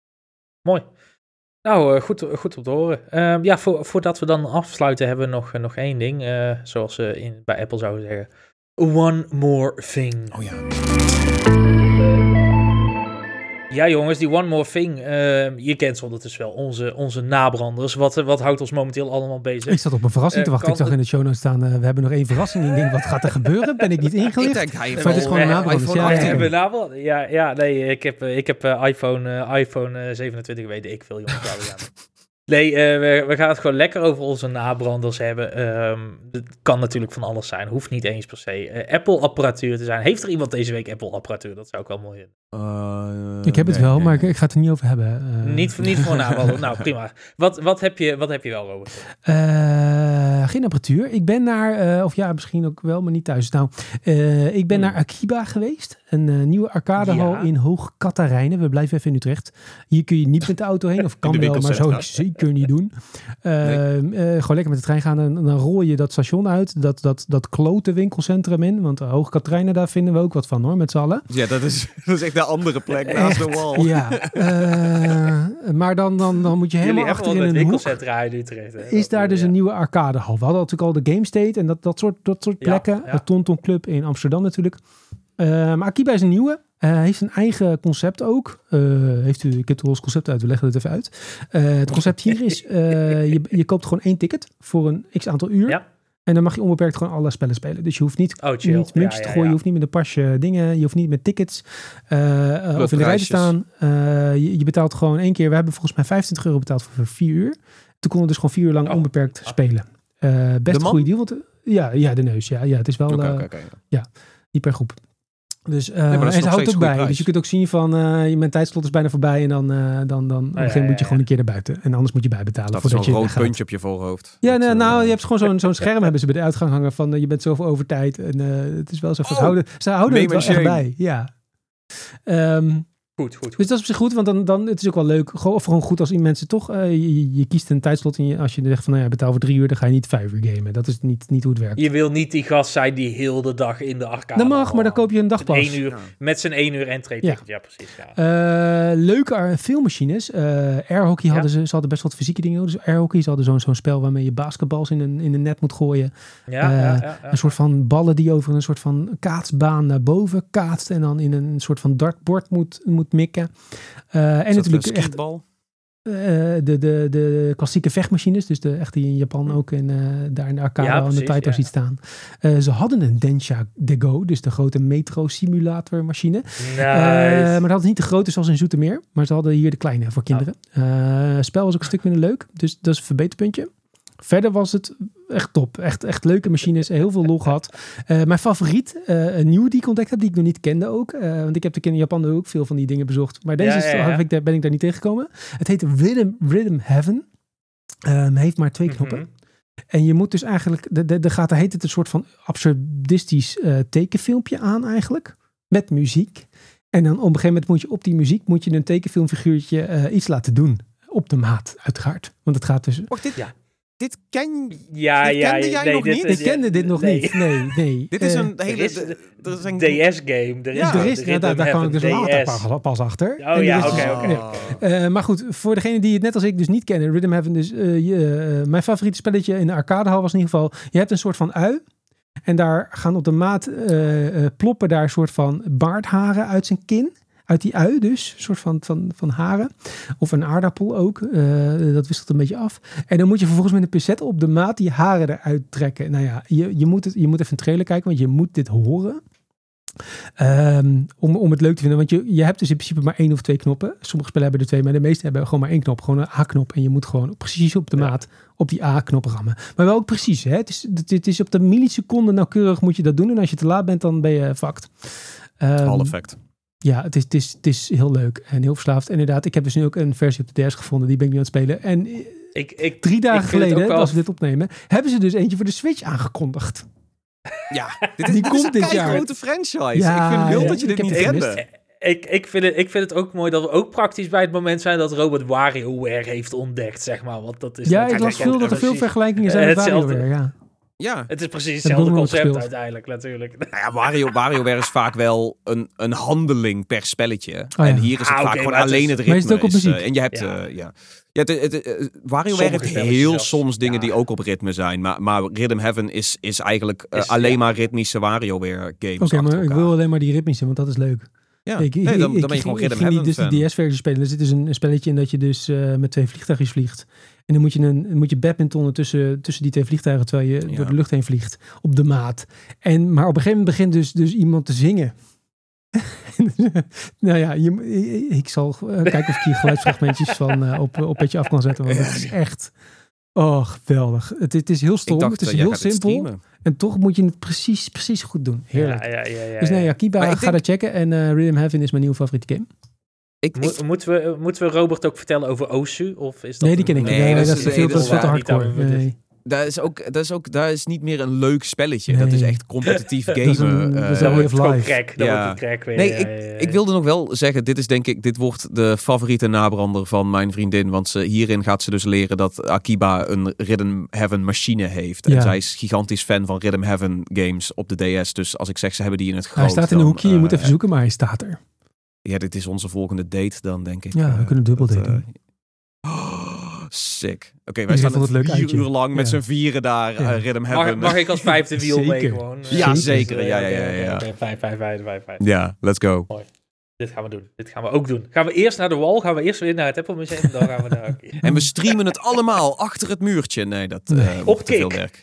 Mooi. Nou, uh, goed, goed om te horen. Uh, ja, voor, voordat we dan afsluiten hebben we nog, uh, nog één ding. Uh, zoals ze uh, in, bij Apple zouden zeggen. One more thing. Oh ja. Ja jongens, die One More Thing. Uh, je kent ze ondertussen wel. Onze, onze nabranders. Wat, uh, wat houdt ons momenteel allemaal bezig? Ik zat op een verrassing Uh, te wachten. Ik kan zag in de show notes staan, uh, we hebben nog één verrassing. Ik denk, wat gaat er gebeuren? Ben ik niet Ik ingelicht? denk, hij heeft Maar het is wel, gewoon uh, een nabranders. iPhone Ja, Ja, ja, achttien. ja. hebben we nou wel? Ja, ja, nee, ik heb, uh, ik heb uh, iPhone, uh, iPhone uh, zevenentwintig, weet ik veel jongens. waar we gaan. Nee, uh, we, we gaan het gewoon lekker over onze nabranders hebben. Um, het kan natuurlijk van alles zijn. Hoeft niet eens per se uh, Apple-apparatuur te zijn. Heeft er iemand deze week Apple-apparatuur? Dat zou ik wel mooi vinden. Uh, Ik heb het nee, wel, nee, maar ik, nee. ik ga het er niet over hebben. Uh, Niet, niet voor een nabrander. Nou, prima. Wat, wat, heb je, wat heb je wel, Robert? Uh, geen apparatuur. Ik ben naar, uh, of ja, misschien ook wel, maar niet thuis. Nou, uh, ik ben Hmm. naar Akiba geweest. Een uh, nieuwe arcadehal Ja. in Hoog Catharijnen. We blijven even in Utrecht. Hier kun je niet met de auto heen, of kan de wel, maar zou ik winkelcentra. zeker niet doen. Uh, Nee. uh, gewoon lekker met de trein gaan en dan rol je dat station uit. Dat, dat, dat klote winkelcentrum in. Want uh, Hoog Catharijnen, daar vinden we ook wat van hoor, met z'n allen. Ja, dat is, dat is echt de andere plek naast de wall. Ja, uh, maar dan, dan, dan moet je Jullie helemaal hebben wel achterin het een hoek. winkelcentra in Utrecht. Hè? Is daar dus ja. een nieuwe arcadehal. We hadden natuurlijk al de Game State en dat, dat soort, dat soort Ja, plekken. ja. De Tonton Club in Amsterdam natuurlijk. Uh, maar Akiba is een nieuwe. Uh, heeft een eigen concept ook. Uh, heeft u, ik heb er ons concept uit, we leggen het even uit. Uh, het concept hier is, uh, je, je koopt gewoon één ticket voor een x aantal uur. Ja. En dan mag je onbeperkt gewoon alle spellen spelen. Dus je hoeft niet, Oh, chill. niet muntjes Ja, te ja, gooien. ja. Je hoeft niet met een pasje dingen. Je hoeft niet met tickets. Uh, uh, of in de rij te prijsjes. staan. Uh, je, je betaalt gewoon één keer. We hebben volgens mij vijfentwintig euro betaald voor vier uur. Toen konden we dus gewoon vier uur lang Oh. onbeperkt Ah. spelen. Uh, best De een man? goede deal. Want, Ja, ja, de neus. Ja, ja het is wel Oké, uh, oké, oké. ja, niet per groep. Dus, uh, nee, en ze houdt ook bij. Prijs. Dus je kunt ook zien van, uh, mijn tijdslot is bijna voorbij en dan, uh, dan, dan oh, op een gegeven moment ja, ja, moet je gewoon een keer naar buiten. En anders moet je bijbetalen. Dat is zo'n rood puntje op je voorhoofd. Ja, dat, nee, uh, nou, je hebt gewoon zo'n, zo'n scherm hebben ze bij de uitgang hangen van, uh, je bent zoveel over tijd. En uh, het is wel zo van, oh, ze houden, ze houden het wel echt bij. Ja. Um, Goed, goed, goed. Dus dat is op zich goed, want dan, dan het is ook wel leuk. Gewoon, of gewoon goed als mensen toch... Uh, je, je kiest een tijdslot en je, als je zegt van... Nou ja, betaal voor drie uur, dan ga je niet vijf uur gamen. Dat is niet, niet hoe het werkt. Je wil niet die gast zijn die heel de dag in de arcade... Dat mag, maar dan koop je een dagpas. Één uur, ja. Met zijn één uur entree-ticket, ja. ja precies. Ja. Uh, leuke filmmachines. Uh, airhockey ja. hadden ze. Ze hadden best wat fysieke dingen. Dus airhockey, ze hadden zo'n, zo'n spel waarmee je basketbals in een, in een net moet gooien. Ja, uh, ja, ja, ja. Een soort van ballen die over een soort van kaatsbaan naar boven kaatst. En dan in een soort van dartbord moet, moet mikken. Uh, en natuurlijk echt uh, de, de, de klassieke vechtmachines, dus de echt die in Japan ook en uh, daar in de arcade ja, en de Taito ja. ziet staan. Uh, ze hadden een Densha Dego, dus de grote metro simulator machine. Nice. Uh, maar dat had niet de grote zoals in Zoetermeer, maar ze hadden hier de kleine voor kinderen. Het uh, spel was ook een stuk minder leuk, dus dat is een verbeterpuntje. Verder was het echt top. Echt, echt leuke machines. Heel veel lol gehad. Uh, mijn favoriet, uh, een nieuwe die ik ontdekt heb, die ik nog niet kende ook. Uh, want ik heb in Japan ook veel van die dingen bezocht. Maar deze ja, ja, ja. Is, ik daar, ben ik daar niet tegengekomen. Het heet Rhythm, Rhythm Heaven. Um, heeft maar twee knoppen. Mm-hmm. En je moet dus eigenlijk... De, de, de gaat, daar heet het een soort van absurdistisch uh, tekenfilmpje aan eigenlijk. Met muziek. En dan op een gegeven moment moet je op die muziek... moet je een tekenfilmfiguurtje uh, iets laten doen. Op de maat, uiteraard. Want het gaat dus... Wacht, dit... Ja. Dit ken ja, dit ja, kende jij nee, nog dit niet? Is, ik kende dit nog nee. niet. Nee, nee. Dit is een uh, hele... Er is, er is een D S-game. Er is, ja, er is, ja, daar, daar kan ik dus later pas, pas achter. Oh ja, oké, oké. Maar goed, voor degene die het net als ik dus niet kennen, Rhythm Heaven, dus uh, je, uh, mijn favoriete spelletje in de arcadehal was in ieder geval, je hebt een soort van ui. En daar gaan op de maat uh, uh, ploppen daar een soort van baardharen uit zijn kin. Uit die ui dus, een soort van, van, van haren. Of een aardappel ook. Uh, dat wisselt een beetje af. En dan moet je vervolgens met een pincet op de maat die haren eruit trekken. Nou ja, je, je, moet, het, je moet even een trailer kijken, want je moet dit horen. Um, om, om het leuk te vinden. Want je, je hebt dus in principe maar één of twee knoppen. Sommige spellen hebben er twee, maar de meeste hebben gewoon maar één knop. Gewoon een A-knop. En je moet gewoon precies op de ja. maat op die A-knop rammen. Maar wel ook precies. Hè? Het, is, het, het is op de milliseconde nauwkeurig moet je dat doen. En als je te laat bent, dan ben je fucked. Um, All effect. Ja, het is, het, is, het is heel leuk en heel verslaafd. En inderdaad, ik heb dus nu ook een versie op de D S gevonden. Die ben ik nu aan het spelen. En ik, ik, drie dagen ik geleden, wel... als we dit opnemen, hebben ze dus eentje voor de Switch aangekondigd. Ja, dit is, die dit komt is een dit jaar. grote franchise. Ja, ik vind het wild ja, dat je dit niet kende. Ik, ik, vind het, ik vind het ook mooi dat we ook praktisch bij het moment zijn dat Robert WarioWare heeft ontdekt, zeg maar. Want dat is ja, ik las veel dat er veel vergelijkingen zijn uh, met WarioWare, ja. Ja. Het is precies hetzelfde concept uiteindelijk, natuurlijk. Nou ja, Wario, WarioWare is vaak wel een, een handeling per spelletje. Oh, ja. En hier is het ah, vaak okay, gewoon alleen het, is, het ritme. Maar is het ook op muziek? Uh, en je hebt... Ja. Uh, ja. Ja, het, het, het, WarioWare heeft heel zelfs. soms dingen ja. die ook op ritme zijn. Maar, maar Rhythm Heaven is, is eigenlijk uh, is, alleen ja. maar ritmische WarioWare games. Oké, okay, maar ik wil alleen maar die ritmische, want dat is leuk. Ja, ik, nee, dan, ik, dan ben je gewoon Rhythm Heaven. Ik ging dus die D S-versie spelen. Er zit dus een, een spelletje in dat je dus uh, met twee vliegtuigjes vliegt. En dan moet je, een, moet je badmintonnen tussen, tussen die twee vliegtuigen terwijl je ja. door de lucht heen vliegt. Op de maat. En, maar op een gegeven moment begint dus, dus iemand te zingen. nou ja, je, ik zal uh, kijken of ik hier geluidsfragmentjes van uh, op, op petje af kan zetten. Want het is echt... Oh, geweldig. Het, het is heel stom. Dacht, het is heel simpel. En toch moet je het precies, precies goed doen. Heerlijk. Ja, ja, ja, ja, dus nee, Akiba, ga denk... dat checken. En uh, Rhythm Heaven is mijn nieuwe favoriete game. Ik, Mo- ik... Moeten, we, moeten we Robert ook vertellen over Osu? Of is dat nee, die ken ik niet. Nee, nee, nee, dat is veel te nee, hardcore. Nee. Daar is ook, dat is ook, daar is niet meer een leuk spelletje. Nee. Dat is echt competitief gamen. Dat is een, uh, dat wordt gewoon crack. Dat ja. wordt crack weer. Nee, ja, ik, ja, ja. ik wilde nog wel zeggen, dit is denk ik, dit wordt de favoriete nabrander van mijn vriendin. Want ze, hierin gaat ze dus leren dat Akiba een Rhythm Heaven machine heeft. En ja. zij is gigantisch fan van Rhythm Heaven games op de D S. Dus als ik zeg, ze hebben die in het groot. Hij staat in een hoekje, je uh, moet even zoeken, maar hij staat er. Ja, dit is onze volgende date dan, denk ik. Ja, we uh, kunnen dubbel daten doen. Oh, sick. Oké, okay, wij staan het vier uitje. uur lang met ja. z'n vieren daar, ja. uh, Rhythm Heaven. Mag, mag ik als vijfde wiel mee gewoon? Ja, zeker. zeker. Ja, ja, ja. ja. Okay, vijf, vijf, vijf, vijf, vijf. Ja, let's go. Mooi. Dit gaan we doen. Dit gaan we ook doen. Gaan we eerst naar de wall, gaan we eerst weer naar het Apple Museum, dan gaan we naar... En we streamen het allemaal achter het muurtje. Nee, dat uh, nee. Op te veel werk.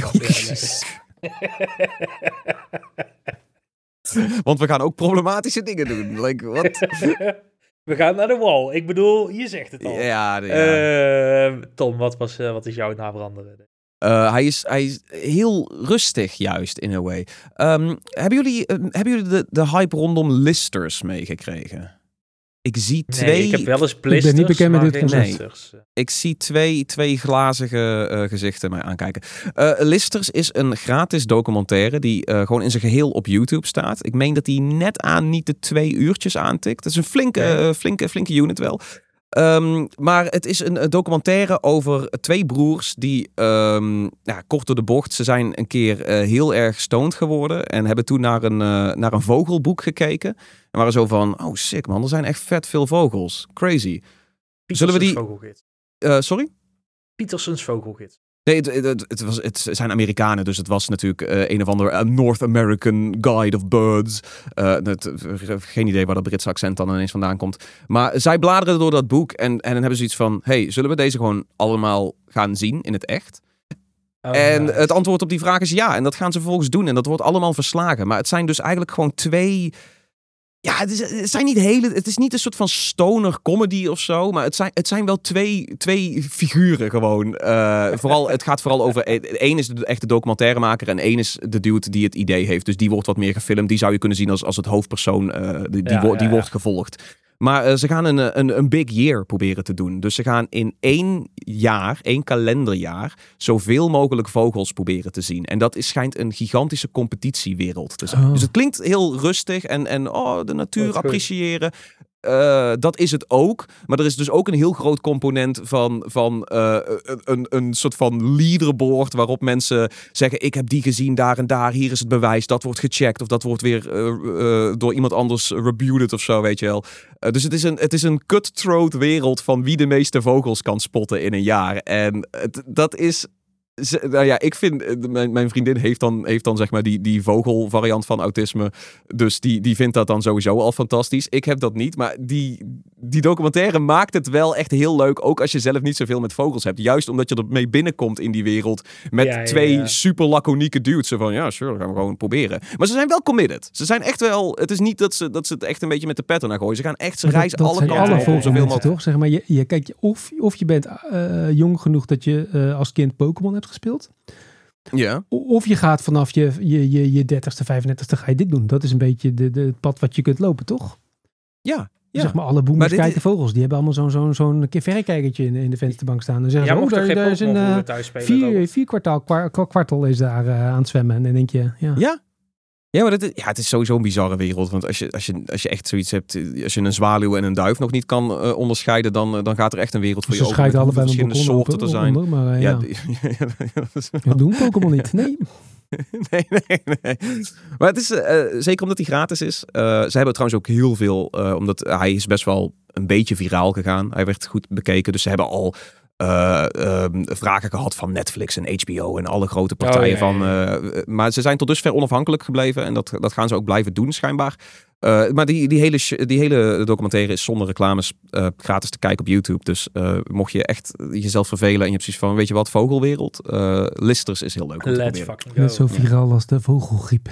Want we gaan ook problematische dingen doen. Like, what? We gaan naar de wall. Ik bedoel, je zegt het al. Ja, de, ja. Uh, Tom, wat, was, uh, wat is jouw nabranderen? Uh, hij, is, hij is heel rustig juist, in a way. Um, hebben jullie, uh, hebben jullie de, de hype rondom listers meegekregen? Ik zie twee... Nee, ik heb wel eens blisters, ik ben niet bekend met maar dit geen concept. listers. Ik zie twee, twee glazige uh, gezichten mij aankijken. Uh, Listers is een gratis documentaire die uh, gewoon in zijn geheel op YouTube staat. Ik meen dat die net aan niet de twee uurtjes aantikt. Dat is een flinke, Nee. uh, flinke, flinke unit wel. Um, maar het is een, een documentaire over twee broers die, um, ja, kort door de bocht, ze zijn een keer uh, heel erg stoned geworden en hebben toen naar een, uh, naar een vogelboek gekeken. En waren zo van, oh sick man, er zijn echt vet veel vogels. Crazy. Zullen we die... Vogelgids. Uh, sorry? Pietersens Vogelgids. Nee, het, het, het, was, het zijn Amerikanen, dus het was natuurlijk uh, een of ander uh, North American Guide of Birds. Uh, het, uh, geen idee waar dat Britse accent dan ineens vandaan komt. Maar zij bladeren door dat boek en, en dan hebben ze iets van... hey, zullen we deze gewoon allemaal gaan zien in het echt? Oh, en nice. het antwoord op die vraag is ja. En dat gaan ze vervolgens doen. En dat wordt allemaal verslagen. Maar het zijn dus eigenlijk gewoon twee... Ja, het, is, het zijn niet hele... Het is niet een soort van stoner comedy of zo. Maar het zijn, het zijn wel twee, twee figuren gewoon. Uh, vooral, het gaat vooral over... Eén is de echte documentairemaker. En één is de dude die het idee heeft. Dus die wordt wat meer gefilmd. Die zou je kunnen zien als, als het hoofdpersoon. Uh, die die, Ja, wo- ja, die ja. wordt gevolgd. Maar uh, ze gaan een, een, een big year proberen te doen. Dus ze gaan in één jaar, één kalenderjaar, zoveel mogelijk vogels proberen te zien. En dat is, schijnt een gigantische competitiewereld te zijn. Oh. Dus het klinkt heel rustig en, en oh, de natuur Wat goed. appreciëren. Uh, dat is het ook. Maar er is dus ook een heel groot component van, van uh, een, een soort van leaderboard waarop mensen zeggen, ik heb die gezien daar en daar, hier is het bewijs, dat wordt gecheckt of dat wordt weer uh, uh, door iemand anders reviewed of zo, weet je wel. Uh, dus het is, een, het is een cutthroat wereld van wie de meeste vogels kan spotten in een jaar. En het, dat is... Ze, nou ja, ik vind, mijn, mijn vriendin heeft dan, heeft dan zeg maar die, die vogelvariant van autisme. Dus die, die vindt dat dan sowieso al fantastisch. Ik heb dat niet, maar die, die documentaire maakt het wel echt heel leuk. Ook als je zelf niet zoveel met vogels hebt. Juist omdat je ermee binnenkomt in die wereld. Met Ja, ja, twee ja. super laconieke dudes. Zo van, ja, sure, gaan we gewoon proberen. Maar ze zijn wel committed. Ze zijn echt wel, het is niet dat ze, dat ze het echt een beetje met de pet ernaar gooien. Ze gaan echt, ze Maar dat- reizen dat alle zijn kanten alle op om zoveel vogelmensen, mogelijk. toch? Zeg maar, je, je, kijk, of, of je bent uh, jong genoeg dat je uh, als kind Pokémon hebt gespeeld. Ja. O- Of je gaat vanaf je, je, je, je dertigste, vijfendertigste ga je dit doen. Dat is een beetje de, de, het pad wat je kunt lopen, toch? Ja. Ja. Zeg maar, alle boemers Maar dit kijken is- vogels. Die hebben allemaal zo'n zo'n zo'n verrekijkertje in, in de vensterbank staan. Dan zeggen Ja, ze, oh, mocht er daar, geen daar is een Pokémon uh, voor thuis spelen. vier, Robert? vier kwartaal, kwa- kwa- kwartel is daar uh, aan het zwemmen. En dan denk je, ja. Ja. Ja, maar dat is, ja, het is sowieso een bizarre wereld. Want als je, als, je, als je echt zoiets hebt... Als je een zwaluw en een duif nog niet kan uh, onderscheiden... Dan, uh, dan gaat er echt een wereld voor Ze je open. scheiden met allebei hoeveel mijn verschillende balkon soorten open, er zijn. onder, maar uh, Ja, ja. die- ja, dat is wel- Dat doen Pokémon niet. Nee. nee, nee, nee. Maar het is uh, zeker omdat hij gratis is. Uh, ze hebben trouwens ook heel veel... Uh, omdat hij is best wel een beetje viraal gegaan. Hij werd goed bekeken. Dus ze hebben al... Uh, uh, vragen gehad van Netflix en H B O en alle grote partijen. Oh, ja, van, ja, uh, maar ze zijn tot dusver onafhankelijk gebleven en dat, dat gaan ze ook blijven doen schijnbaar. Uh, maar die, die, hele, sh- die hele documentaire is zonder reclames uh, gratis te kijken op YouTube. Dus uh, mocht je echt jezelf vervelen en je hebt zoiets van, weet je wat, vogelwereld, uh, Listers is heel leuk om te Let's proberen. fucking go. Net zo viraal als de vogelgriep.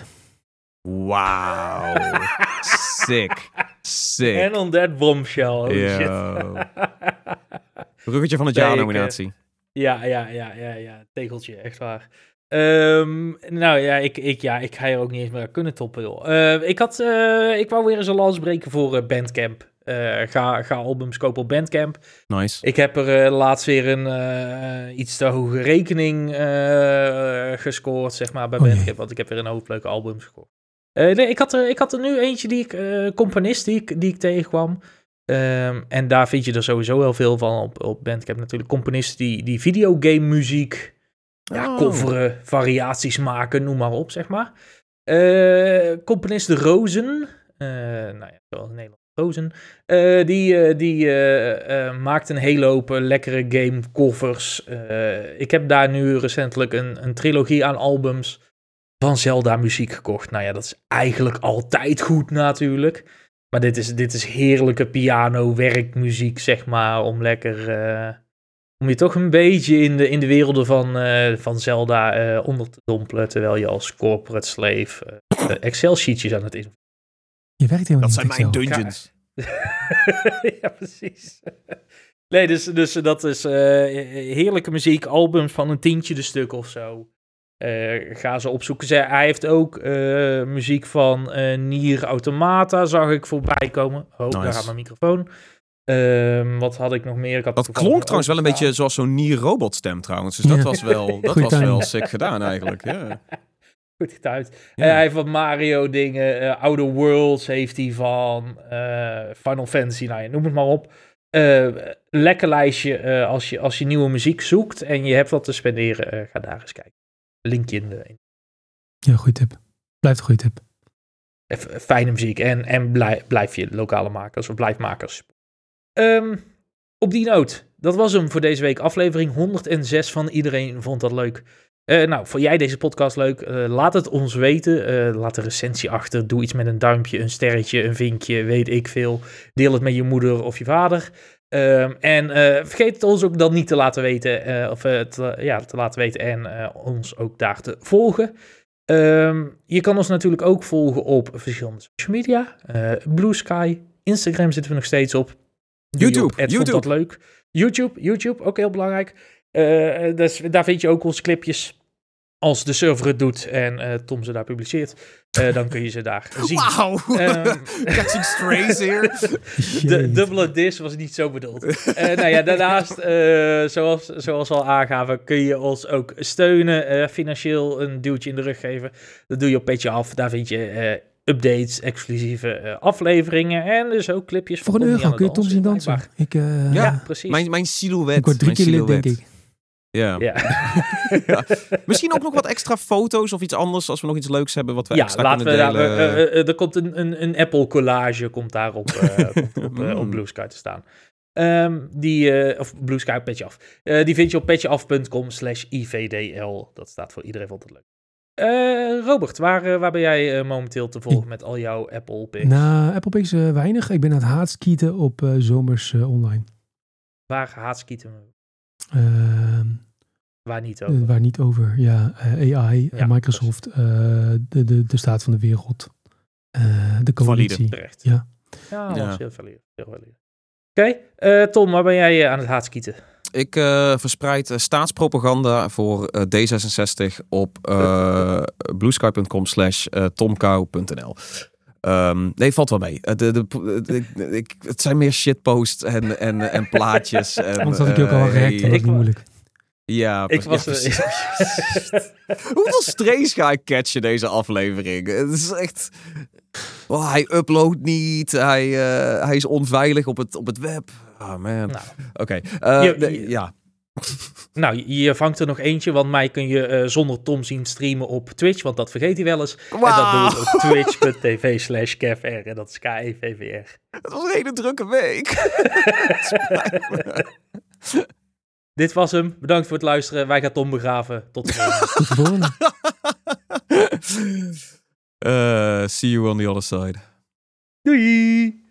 Wauw. Sick. Sick. En on that bombshell. Holy Yo. shit. Bruggetje van het Nee, jaar ik, nominatie. Ja, ja, ja, ja, ja. Tegeltje, echt waar. Ehm, nou ja, ik, ik, ja, ik ga je ook niet eens meer kunnen toppen, joh. Eh, ik had, eh, ik wou weer eens een lans breken voor eh, Bandcamp. Eh, ga, ga albums kopen op Bandcamp. Nice. Ik heb er eh, laatst weer een eh, iets te hoge rekening eh, gescoord, zeg maar, bij Oh, jee. Bandcamp. Want ik heb weer een hoop leuke albums gekocht. Eh, nee, ik had, er, ik had er nu eentje, die ik, eh, componist, die ik, die ik tegenkwam. Um, en daar vind je er sowieso heel veel van op, op Bandcamp natuurlijk. Componisten die, die videogame muziek ja, Oh. coveren, variaties maken, noem maar op, zeg maar. Uh, componist De Rozen, uh, nou ja, zoals in Nederland, Rozen, uh, die, uh, die uh, uh, maakt een hele hoop uh, lekkere game covers. Uh, ik heb daar nu recentelijk een, een trilogie aan albums van Zelda muziek gekocht. Nou ja, dat is eigenlijk altijd goed natuurlijk. Maar dit is, dit is heerlijke piano-werkmuziek, zeg maar, om lekker... Uh, om je toch een beetje in de, in de werelden van, uh, van Zelda uh, onder te dompelen, terwijl je als corporate slave uh, Excel-sheetjes aan het invullen. Je werkt helemaal Dat niet zijn met mijn Excel. dungeons. Ja, precies. Nee, dus, dus dat is uh, heerlijke muziek, albums van een tientje de stuk of zo. Uh, ga ze opzoeken. Zij, hij heeft ook uh, muziek van uh, Nier Automata, zag ik voorbij komen. Oh, nice. Daar gaat mijn microfoon. Uh, wat had ik nog meer? Ik had dat klonk trouwens wel een beetje zoals zo'n Nier robotstem trouwens. Dus dat ja. was wel, dat was wel sick gedaan eigenlijk. Ja. Goed getuigd. Ja. Uh, hij heeft wat Mario dingen. Uh, Outer Worlds heeft hij van. Uh, Final Fantasy, nou ja, noem het maar op. Uh, lekker lijstje uh, als, je, als je nieuwe muziek zoekt en je hebt wat te spenderen. Uh, ga daar eens kijken. Linkje in de... Ja, goede tip. Blijft een goede tip. Even fijne muziek en, en blijf, blijf je lokale makers of blijf makers. Um, op die noot, dat was hem voor deze week. Aflevering honderdzes van Iedereen Vond Dat Leuk. Uh, nou, vond jij deze podcast leuk? Uh, laat het ons weten. Uh, laat een recensie achter. Doe iets met een duimpje, een sterretje, een vinkje, weet ik veel. Deel het met je moeder of je vader. Um, en uh, vergeet het ons ook dan niet te laten weten. Uh, of uh, te, ja, te laten weten en uh, ons ook daar te volgen. Um, je kan ons natuurlijk ook volgen op verschillende social media. Uh, Blue Sky, Instagram zitten we nog steeds op. YouTube, op, YouTube. Vond dat leuk. YouTube, YouTube, ook heel belangrijk. Uh, dus daar vind je ook onze clipjes. Als de server het doet en uh, Tom ze daar publiceert, uh, dan kun je ze daar zien. Wauw! Um, Catching strays hier. De dubbele dis was niet zo bedoeld. Uh, nou ja, daarnaast, uh, zoals, zoals al aangaven, kun je ons ook steunen. Uh, financieel een duwtje in de rug geven. Dat doe je op Petje Af. Daar vind je uh, updates, exclusieve uh, afleveringen en dus ook clipjes. Voor een euro kun je Tom zien dansen. Ik, uh, ja, ja, precies. Mijn, mijn silhouet. Ik word drie keer lid, denk ik. Ja. Ja. ja. Misschien ook nog wat extra foto's of iets anders als we nog iets leuks hebben wat we ja, extra laten kunnen we delen. Daar, uh, uh, uh, er komt een, een, een Apple collage komt daar op, uh, komt op, uh, op Blue Sky te staan. Um, die, uh, of Blue Sky Petje Af. Uh, die vind je op petjeaf.com slash ivdl. Dat staat voor Iedereen Vond Het Leuk. Uh, Robert, waar, uh, waar ben jij uh, momenteel te volgen met al jouw Apple Picks? Nou, Apple Picks uh, weinig. Ik ben aan het haatskieten op uh, Zomers uh, Online. Waar haatskieten we? Uh, waar niet over? Uh, waar niet over, ja. Uh, A I, ja, Microsoft, uh, de, de, de staat van de wereld, uh, de coalitie. Terecht. Ja, ja, ja. heel valide. Oké, okay. uh, Tom, waar ben jij uh, aan het haatskieten? Ik uh, verspreid uh, staatspropaganda voor uh, D zesenzestig op uh, bluesky.com slash tomkou.nl. Um, nee, valt wel mee. Uh, de, de, de, de, ik, het zijn meer shitposts en, en, en plaatjes. En, anders had ik je ook al uh, gehackt, dat was niet moeilijk. Ja, ik was ja, hoeveel strays ga ik catchen deze aflevering? Het is echt... Oh, hij uploadt niet. Hij, uh, hij is onveilig op het, op het web. Oh man. Nou, Oké. Okay. Uh, ja. Nou, je vangt er nog eentje, want mij kun je uh, zonder Tom zien streamen op Twitch, want dat vergeet hij wel eens. Wow. En dat doe ik op twitch.tv slash kevr en dat is K E V V R. Het was een hele drukke week. Dit was hem. Bedankt voor het luisteren. Wij gaan Tom begraven. Tot de volgende. Tot de volgende. uh, see you on the other side. Doei!